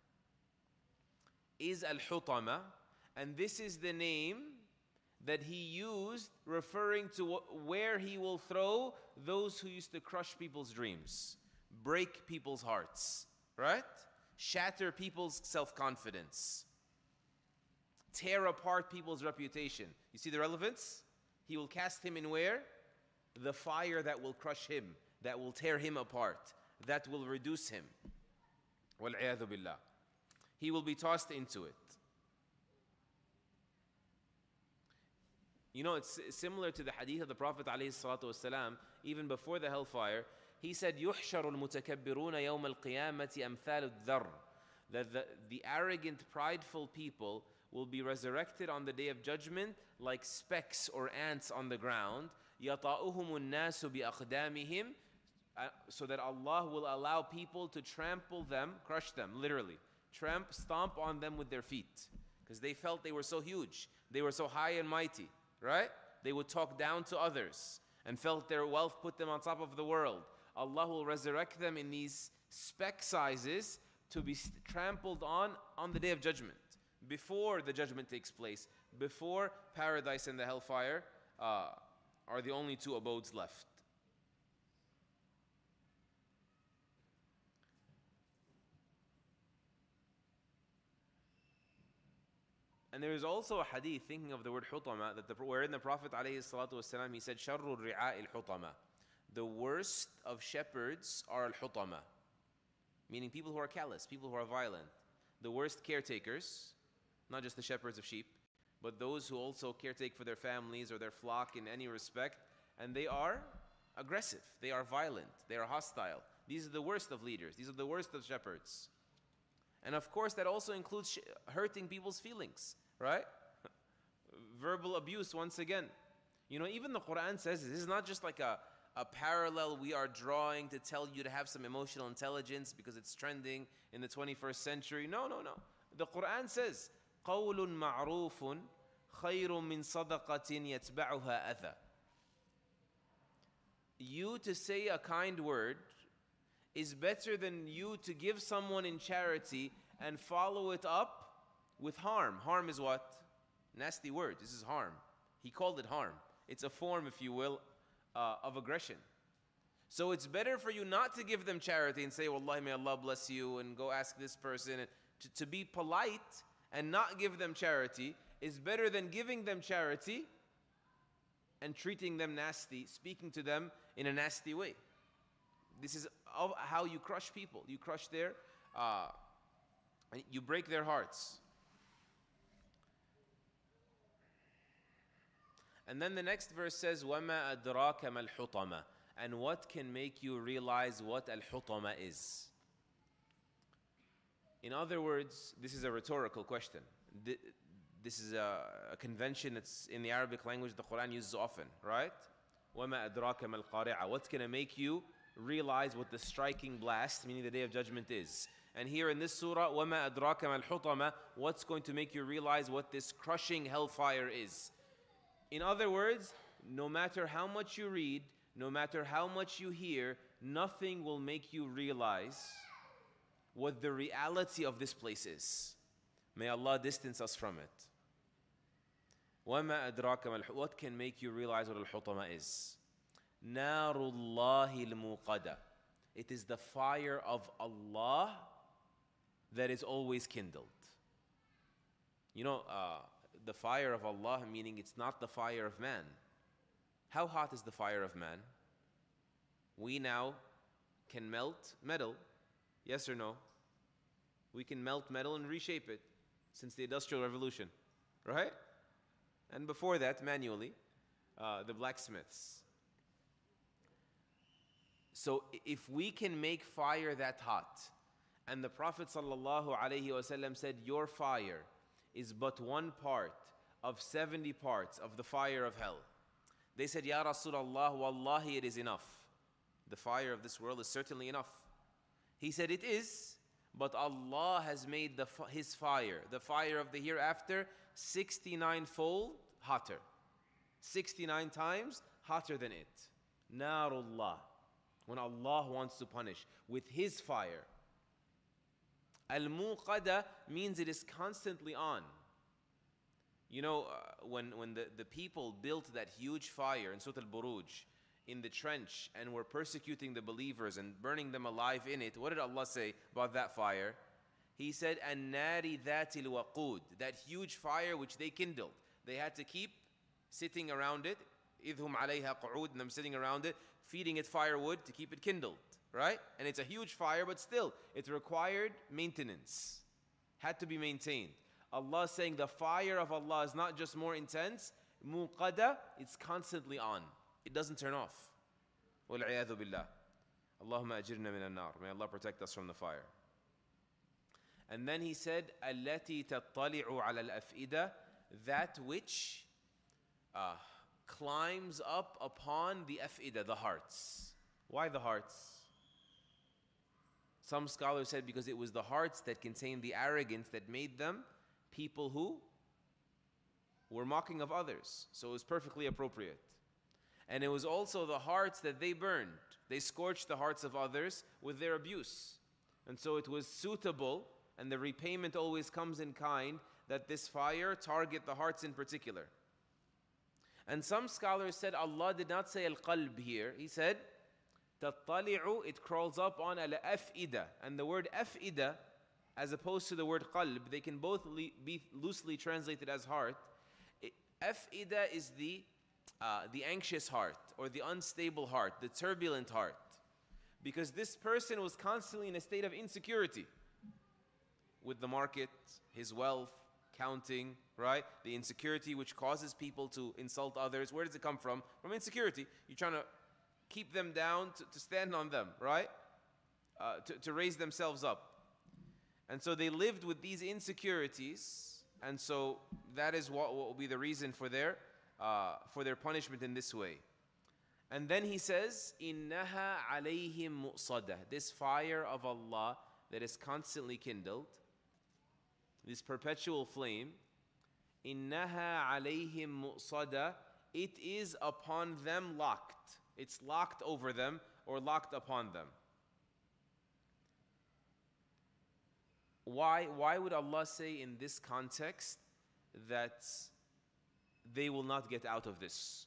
is al-hutama, and this is the name that he used referring to where he will throw those who used to crush people's dreams, break people's hearts, right? Shatter people's self-confidence, tear apart people's reputation. You see the relevance? He will cast him in where? The fire that will crush him, that will tear him apart, that will reduce him. وَالْعِيَاذُ بِاللَّهِ. He will be tossed into it. You know, it's similar to the hadith of the Prophet ﷺ, even before the hellfire. He said, يُحْشَرُ الْمُتَكَبِّرُونَ يَوْمَ الْقِيَامَةِ أَمْثَالُ الذَّرِّ. That the, the arrogant, prideful people will be resurrected on the Day of Judgment like specks or ants on the ground. يَطَأُهُمُ النَّاسُ بِأَقْدَامِهِمْ, uh, so that Allah will allow people to trample them, crush them, literally. Tramp, stomp on them with their feet. Because they felt they were so huge. They were so high and mighty, right? They would talk down to others and felt their wealth put them on top of the world. Allah will resurrect them in these speck sizes to be trampled on on the Day of Judgment, before the judgment takes place, before paradise and the hellfire uh, are the only two abodes left. And there is also a hadith, thinking of the word hutama, that the, wherein the Prophet ﷺ, he said, "Sharru ri'a al-hutama." The worst of shepherds are al-hutama, meaning people who are callous, people who are violent. The worst caretakers, not just the shepherds of sheep, but those who also caretake for their families or their flock in any respect, and they are aggressive, they are violent, they are hostile. These are the worst of leaders, these are the worst of shepherds. And of course that also includes sh- hurting people's feelings, right? Verbal abuse once again. You know, even the Quran says this is not just like a, a parallel we are drawing to tell you to have some emotional intelligence because it's trending in the twenty-first century. No, no, no. The Quran says, قَوْلٌ مَعْرُوفٌ خَيْرٌ مِّن صَدَقَةٍ يَتْبَعُهَا أَذًى. You to say a kind word is better than you to give someone in charity and follow it up with harm. Harm is what? Nasty word. This is harm. He called it harm. It's a form, if you will, uh, of aggression. So it's better for you not to give them charity and say, Wallahi, may Allah bless you, and go ask this person. And to, to be polite and not give them charity is better than giving them charity and treating them nasty, speaking to them in a nasty way. This is how you crush people. You crush their, uh, you break their hearts. And then the next verse says, وَمَا أَدْرَاكَ مَا الْحُطَمَةِ. And what can make you realize what al-hutama is? In other words, this is a rhetorical question. This is a, a convention that's in the Arabic language the Quran uses often, right? وَمَا أَدْرَاكَ مَا الْقَارِعَةِ. What's going to make you realize what the striking blast, meaning the day of judgment, is? And here in this surah, وَمَا أَدْرَاكَ مَا الْحُطَمَةِ, what's going to make you realize what this crushing hellfire is? In other words, no matter how much you read, no matter how much you hear, nothing will make you realize what the reality of this place is. May Allah distance us from it. وَمَا أَدْرَاكَ مَا الْحُطَمَةِ. What can make you realize what al-hutama is? نَارُ اللَّهِ الْمُوقَدَةِ. It is the fire of Allah that is always kindled. You know, uh, the fire of Allah, meaning it's not the fire of man. How hot is the fire of man? We now can melt metal, yes or no? We can melt metal and reshape it since the Industrial Revolution, right? And before that, manually, uh, the blacksmiths. So if we can make fire that hot, and the Prophet ﷺ said, your fire is but one part of seventy parts of the fire of hell. They said, Ya Rasulullah, wallahi it is enough. The fire of this world is certainly enough. He said, it is, but Allah has made the, His fire, the fire of the hereafter, sixty-nine fold hotter. sixty-nine times hotter than it. Narullah. When Allah wants to punish with His fire. Al-Muqada means it is constantly on. You know, uh, when, when the, the people built that huge fire in Surah Al-Buruj, in the trench, and were persecuting the believers and burning them alive in it, what did Allah say about that fire? He said, An-nari dhatil waqud, that huge fire which they kindled. They had to keep sitting around it, idhum alayha qu'ud, and them sitting around it, feeding it firewood to keep it kindled, right? And it's a huge fire, but still, it required maintenance, had to be maintained. Allah is saying the fire of Allah is not just more intense, muqada, it's constantly on. It doesn't turn off. وَالْعِيَاذُ بِاللَّهِ. Allahumma ajirna min al-nar. May Allah protect us from the fire. And then he said, الَّتِي تَطَّلِعُ عَلَى الْأَفْئِدَةِ, that which uh, climbs up upon the af'idah, the hearts. Why the hearts? Some scholars said because it was the hearts that contained the arrogance that made them people who were mocking of others. So it was perfectly appropriate. And it was also the hearts that they burned. They scorched the hearts of others with their abuse. And so it was suitable, and the repayment always comes in kind, that this fire target the hearts in particular. And some scholars said Allah did not say al-qalb here. He said, tattali'u, it crawls up on al-af'ida. And the word af'ida, as opposed to the word qalb, they can both be loosely translated as heart. Af'ida is the uh, the anxious heart, or the unstable heart, the turbulent heart. Because this person was constantly in a state of insecurity with the market, his wealth, counting, right? The insecurity which causes people to insult others. Where does it come from? From insecurity. You're trying to keep them down, to, to stand on them, right? Uh, to, to raise themselves up. And so they lived with these insecurities, and so that is what, what will be the reason for their uh, for their punishment in this way. And then he says, إِنَّهَا عَلَيْهِمْ مُؤْصَدَةٌ. This fire of Allah that is constantly kindled, this perpetual flame, إِنَّهَا عَلَيْهِمْ مُؤْصَدَةٌ. It is upon them locked. It's locked over them or locked upon them. Why, why would Allah say in this context that they will not get out of this?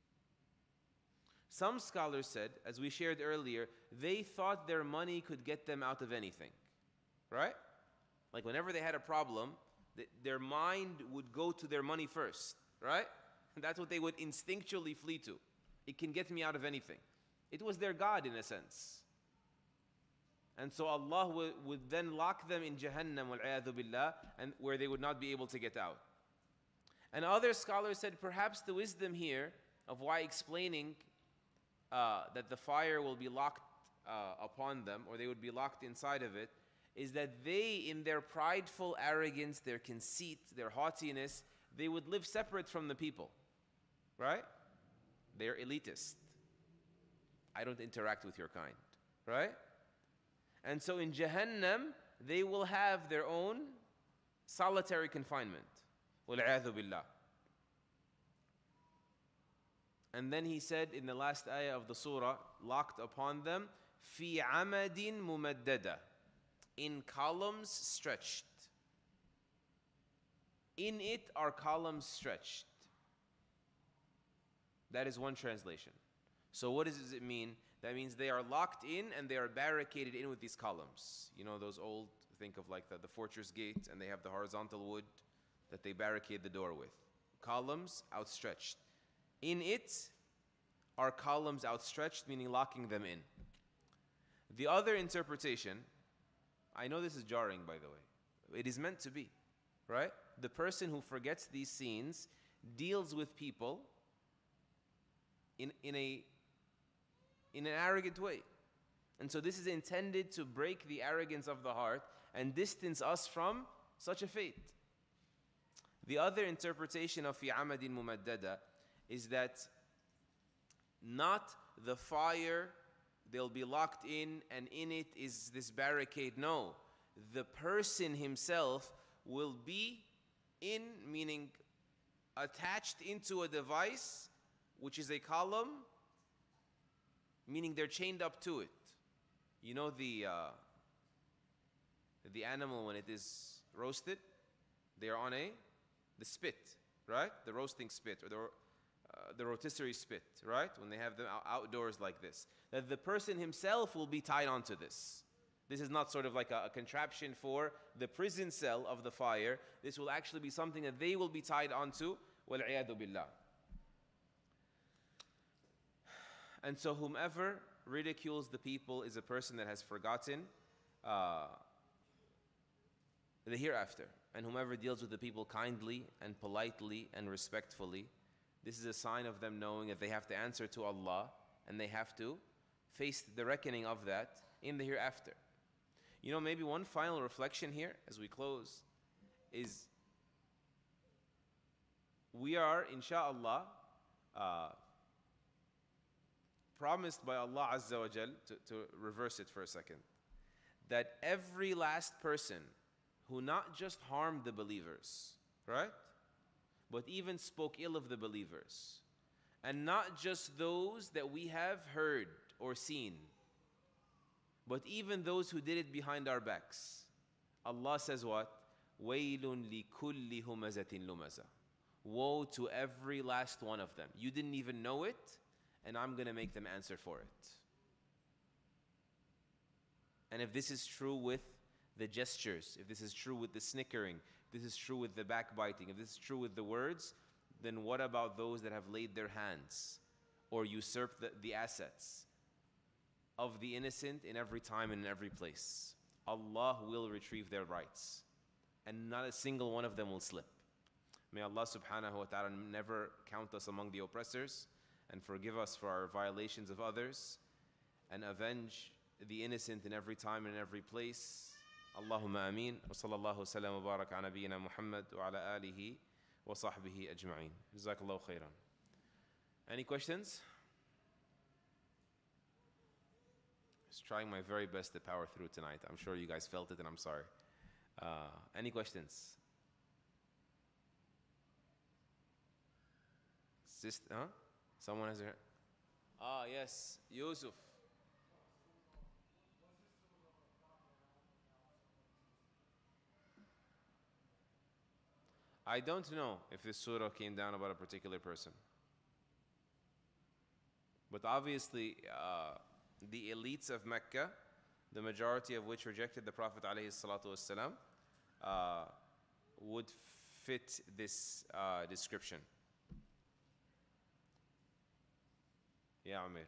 Some scholars said, as we shared earlier, they thought their money could get them out of anything, right? Like whenever they had a problem, th- their mind would go to their money first, right? And that's what they would instinctually flee to. It can get me out of anything. It was their God in a sense. And so Allah would, would then lock them in Jahannam, wal-'iyadhu billah, and where they would not be able to get out. And other scholars said perhaps the wisdom here of why explaining uh, that the fire will be locked uh, upon them, or they would be locked inside of it, is that they, in their prideful arrogance, their conceit, their haughtiness, they would live separate from the people, right? They're elitist. I don't interact with your kind, right? And so in Jahannam, they will have their own solitary confinement. وَالْعِيَاذُ بِاللَّهِ. And then he said in the last ayah of the surah, locked upon them, فِي عَمَدٍ مُمَدَّدَةٍ. In columns stretched. In it are columns stretched. That is one translation. So what does it mean? That means they are locked in and they are barricaded in with these columns. You know those old, think of like the, the fortress gate, and they have the horizontal wood that they barricade the door with. Columns outstretched. In it are columns outstretched, meaning locking them in. The other interpretation, I know this is jarring by the way, it is meant to be, right? The person who forgets these scenes deals with people in, in a in an arrogant way. And so this is intended to break the arrogance of the heart and distance us from such a fate. The other interpretation of fi amadin mumaddada is that not the fire, they'll be locked in and in it is this barricade. No, the person himself will be in, meaning attached into a device which is a column, meaning they're chained up to it. You know the uh, the animal when it is roasted, they are on a the spit, right? The roasting spit or the uh, the rotisserie spit, right? When they have them outdoors like this, that the person himself will be tied onto this. This is not sort of like a, a contraption for the prison cell of the fire. This will actually be something that they will be tied onto. Wal-'iyadhu billah. And so whomever ridicules the people is a person that has forgotten uh, the hereafter. And whomever deals with the people kindly and politely and respectfully, this is a sign of them knowing that they have to answer to Allah and they have to face the reckoning of that in the hereafter. You know, maybe one final reflection here as we close is we are, insha'Allah, uh, promised by Allah Azza wa Jal, to, to reverse it for a second, that every last person who not just harmed the believers, right, but even spoke ill of the believers, and not just those that we have heard or seen, but even those who did it behind our backs. Allah says what? وَيْلٌ لِكُلِّ هُمَزَةٍ لُمَزَةٍ. Woe to every last one of them. You didn't even know it, and I'm going to make them answer for it. And if this is true with the gestures, if this is true with the snickering, if this is true with the backbiting, if this is true with the words, then what about those that have laid their hands or usurped the, the assets of the innocent in every time and in every place? Allah will retrieve their rights, and not a single one of them will slip. May Allah subhanahu wa ta'ala never count us among the oppressors, and forgive us for our violations of others, and avenge the innocent in every time and in every place. Allahumma ameen. Wa sallallahu sallam wa barak ala nabiyyina Muhammad wa ala alihi wa sahbihi ajma'in. Jazakallahu khairan. Any questions? trying my very best to power through tonight. I'm sure you guys felt it, and I'm sorry. Uh, any questions? Sister, huh? Someone has their. Ah, yes, Yusuf. I don't know if this surah came down about a particular person. But obviously, uh, the elites of Mecca, the majority of which rejected the Prophet ﷺ, uh, would fit this uh, description. Yeah, Amir.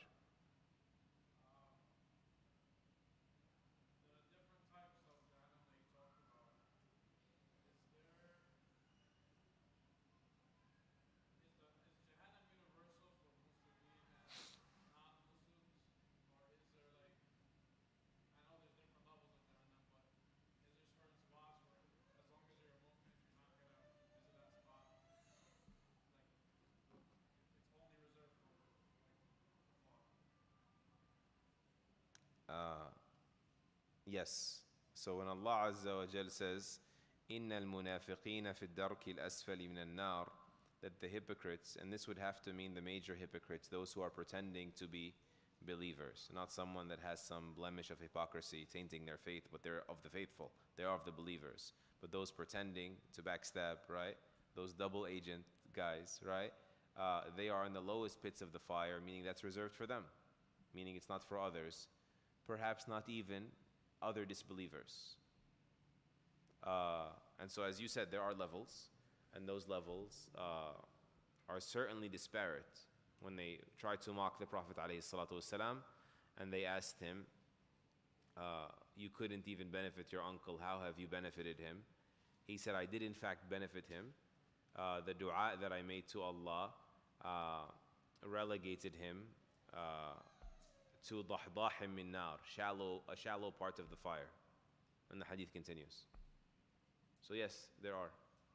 Uh, yes. So when Allah Azza wa Jal says, إِنَّ الْمُنَافِقِينَ فِي الدَّرْكِ الْأَسْفَلِ مِنَ النَّارِ, that the hypocrites, and this would have to mean the major hypocrites, those who are pretending to be believers, not someone that has some blemish of hypocrisy tainting their faith, but they're of the faithful, they are of the believers. But those pretending to backstab, right? Those double agent guys, right? Uh, they are in the lowest pits of the fire, meaning that's reserved for them, meaning it's not for others, perhaps not even other disbelievers. Uh, and so, as you said, there are levels, and those levels uh, are certainly disparate. When they tried to mock the Prophet ﷺ, and they asked him, uh, you couldn't even benefit your uncle, how have you benefited him? He said, I did in fact benefit him. Uh, the dua that I made to Allah uh, relegated him uh, to ضحضاح min nar, shallow, a shallow part of the fire. And the hadith continues. So yes, there are.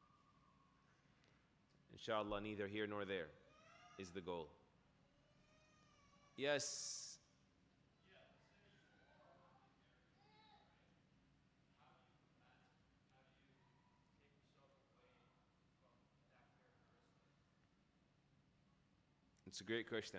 Inshallah, neither here nor there is the goal. Yes. It's a great question.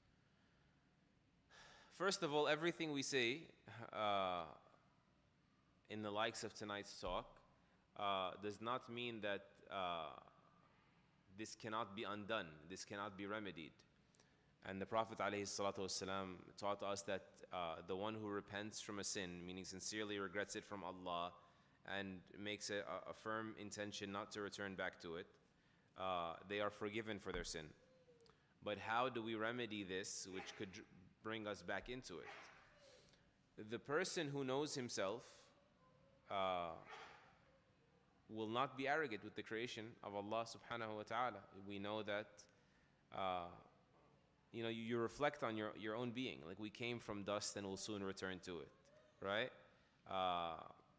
First of all, everything we say uh, in the likes of tonight's talk uh, does not mean that uh, this cannot be undone, this cannot be remedied. And the Prophet ﷺ taught us that uh, the one who repents from a sin, meaning sincerely regrets it from Allah, and makes a, a firm intention not to return back to it, uh, they are forgiven for their sin. But how do we remedy this, which could bring us back into it? The person who knows himself uh, will not be arrogant with the creation of Allah subhanahu wa ta'ala. We know that uh, you know, you, you reflect on your, your own being. Like, we came from dust and will soon return to it, right? Uh,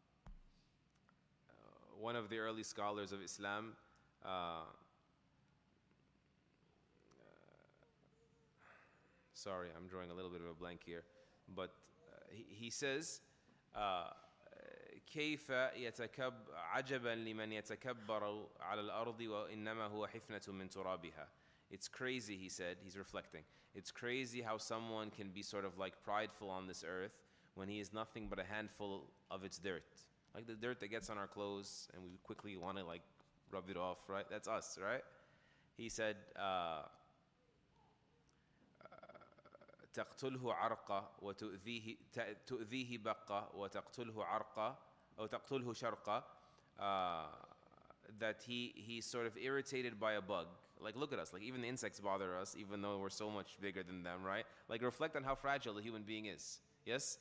one of the early scholars of Islam, uh, sorry, I'm drawing a little bit of a blank here, but uh, he, he says, كيف يتكب عجبا لمن يتكبر على الأرض وإنما هو حفنة من ترابها. It's crazy, he said, he's reflecting. It's crazy how someone can be sort of like prideful on this earth when he is nothing but a handful of its dirt. Like the dirt that gets on our clothes and we quickly want to like rub it off, right? That's us, right? He said, uh, تقتله عرقة وتؤذيه تؤذيه بقة وتقتله عرقة أو تقتله شرقة. That he he's sort of irritated by a bug. Like, look at us. Like, even the insects bother us, even though we're so much bigger than them, right? Like, reflect on how fragile a human being is. Yes?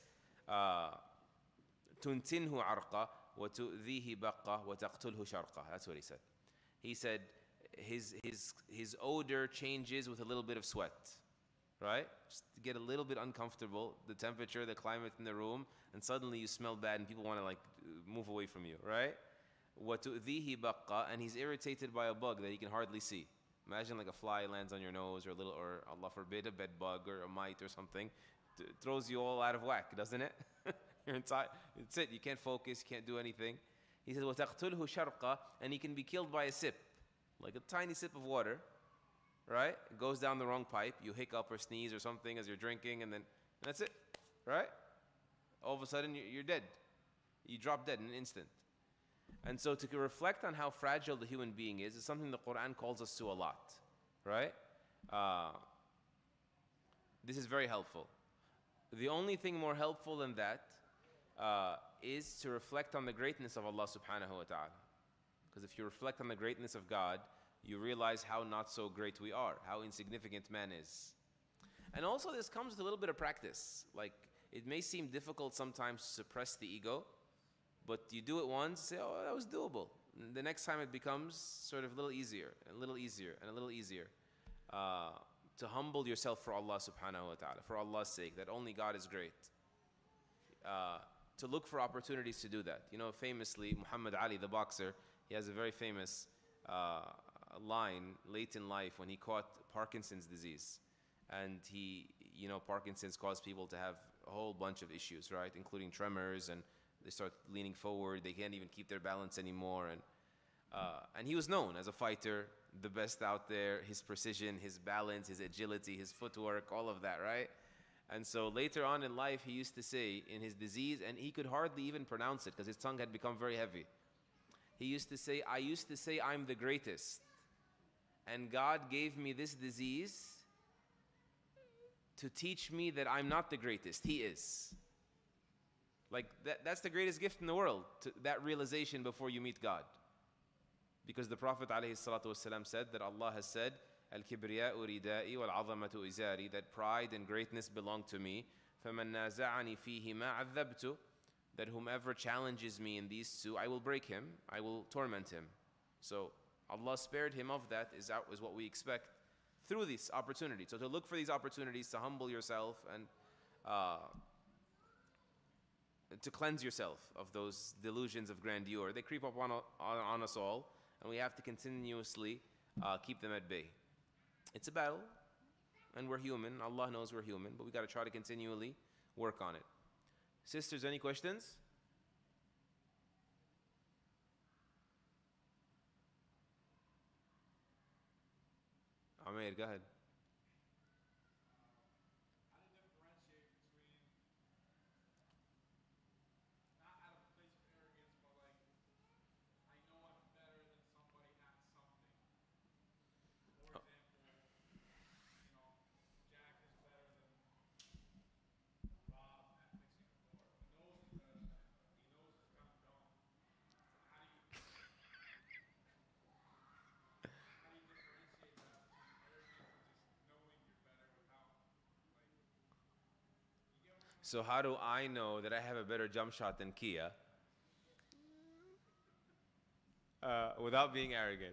تنتنه عرقة وتؤذيه بقة وتقتله شرقة. That's what he said. He said his his his odor changes with a little bit of sweat. Right? Just to get a little bit uncomfortable, the temperature, the climate in the room, and suddenly you smell bad and people want to like move away from you, right? وَتُؤْذِيهِ بَقَّةً, and he's irritated by a bug that he can hardly see. Imagine like a fly lands on your nose, or a little, or Allah forbid, a bed bug or a mite or something. t- throws you all out of whack, doesn't it? You're inside. It's it. You can't focus. You can't do anything. He says, وَتَقْتُلْهُ شَرْقًا, and he can be killed by a sip, like a tiny sip of water, right? It goes down the wrong pipe. You hiccup or sneeze or something as you're drinking, and then and that's it, right? All of a sudden, you're dead. You drop dead in an instant. And so to reflect on how fragile the human being is is something the Quran calls us to a lot, right? Uh, this is very helpful. The only thing more helpful than that uh, is to reflect on the greatness of Allah subhanahu wa ta'ala. Because if you reflect on the greatness of God, you realize how not so great we are, how insignificant man is. And also this comes with a little bit of practice. Like, it may seem difficult sometimes to suppress the ego, but you do it once, say, oh, that was doable. And the next time it becomes sort of a little easier, and a little easier, and a little easier. Uh, to humble yourself for Allah subhanahu wa ta'ala, for Allah's sake, that only God is great. Uh, to look for opportunities to do that. You know, famously, Muhammad Ali, the boxer, he has a very famous uh, line late in life when he caught Parkinson's disease. And he, you know, Parkinson's caused people to have a whole bunch of issues, right? Including tremors, and they start leaning forward. They can't even keep their balance anymore. And uh, and he was known as a fighter, the best out there, his precision, his balance, his agility, his footwork, all of that, right? And so later on in life, he used to say in his disease, and he could hardly even pronounce it because his tongue had become very heavy. He used to say, I used to say I'm the greatest. And God gave me this disease to teach me that I'm not the greatest, He is. Like, that, that's the greatest gift in the world, to, that realization before you meet God. Because the Prophet ﷺ said that Allah has said, Al-kibriya'u ridai wal-'azamatu izari, that pride and greatness belong to me. فَمَنْ نَازَعَنِي فِيهِمَا عَذَّبْتُ, that whomever challenges me in these two, I will break him, I will torment him. So Allah spared him of that, is, out, is what we expect through this opportunity. So to look for these opportunities to humble yourself and uh, to cleanse yourself of those delusions of grandeur. They creep up on, on, on us all, and we have to continuously uh, keep them at bay. It's a battle, and we're human. Allah knows we're human, but we got to try to continually work on it. Sisters, any questions? Amir, go ahead. So how do I know that I have a better jump shot than Kia uh, without being arrogant?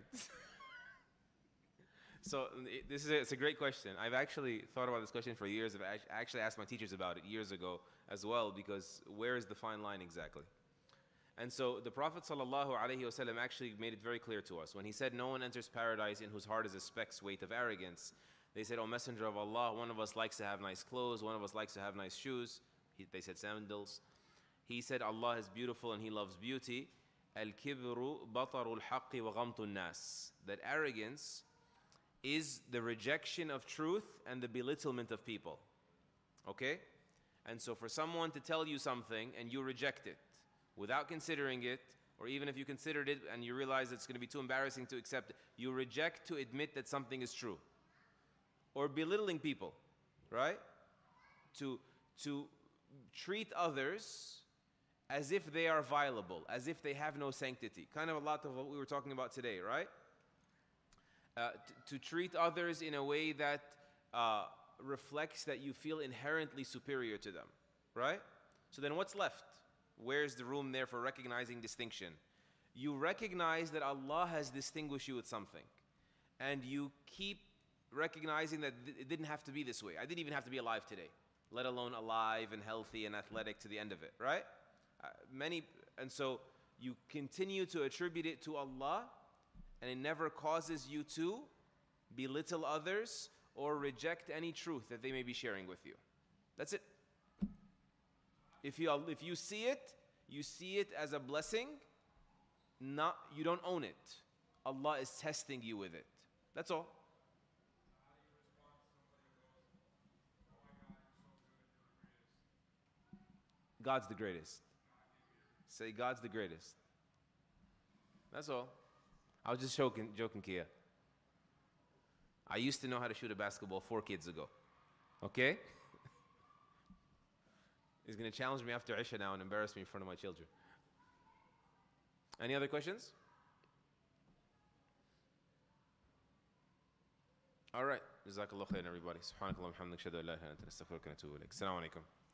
So this is a, it's a great question. I've actually thought about this question for years. I've actually asked my teachers about it years ago as well, because where is the fine line exactly? And so the Prophet ﷺ actually made it very clear to us when he said, no one enters paradise in whose heart is a speck's weight of arrogance. They said, oh Messenger of Allah, one of us likes to have nice clothes, one of us likes to have nice shoes. He, they said sandals. He said, Allah is beautiful and He loves beauty. Al-kibru batarul haqqi wa ghamtun nas. That arrogance is the rejection of truth and the belittlement of people. Okay? And so for someone to tell you something and you reject it without considering it, or even if you considered it and you realize it's going to be too embarrassing to accept it, you reject to admit that something is true. Or belittling people, right? To, to treat others as if they are violable, as if they have no sanctity. Kind of a lot of what we were talking about today, right? Uh, to, to treat others in a way that uh, reflects that you feel inherently superior to them, right? So then what's left? Where's the room there for recognizing distinction? You recognize that Allah has distinguished you with something, and you keep recognizing that it didn't have to be this way. I didn't even have to be alive today, let alone alive and healthy and athletic to the end of it, right? Uh, many, and so you continue to attribute it to Allah, and it never causes you to belittle others or reject any truth that they may be sharing with you. That's it. If you, if you see it, you see it as a blessing, not, you don't own it. Allah is testing you with it. That's all. God's the greatest. Say, God's the greatest. That's all. I was just joking, joking, Kia. I used to know how to shoot a basketball four kids ago. Okay? He's going to challenge me after Isha now and embarrass me in front of my children. Any other questions? All right. Jazakallah khairan, everybody. Subhanakallah wa bihamdik, ashhadu an la ilaha illa anta, astaghfiruka wa atubu ilaik. Assalamu alaikum.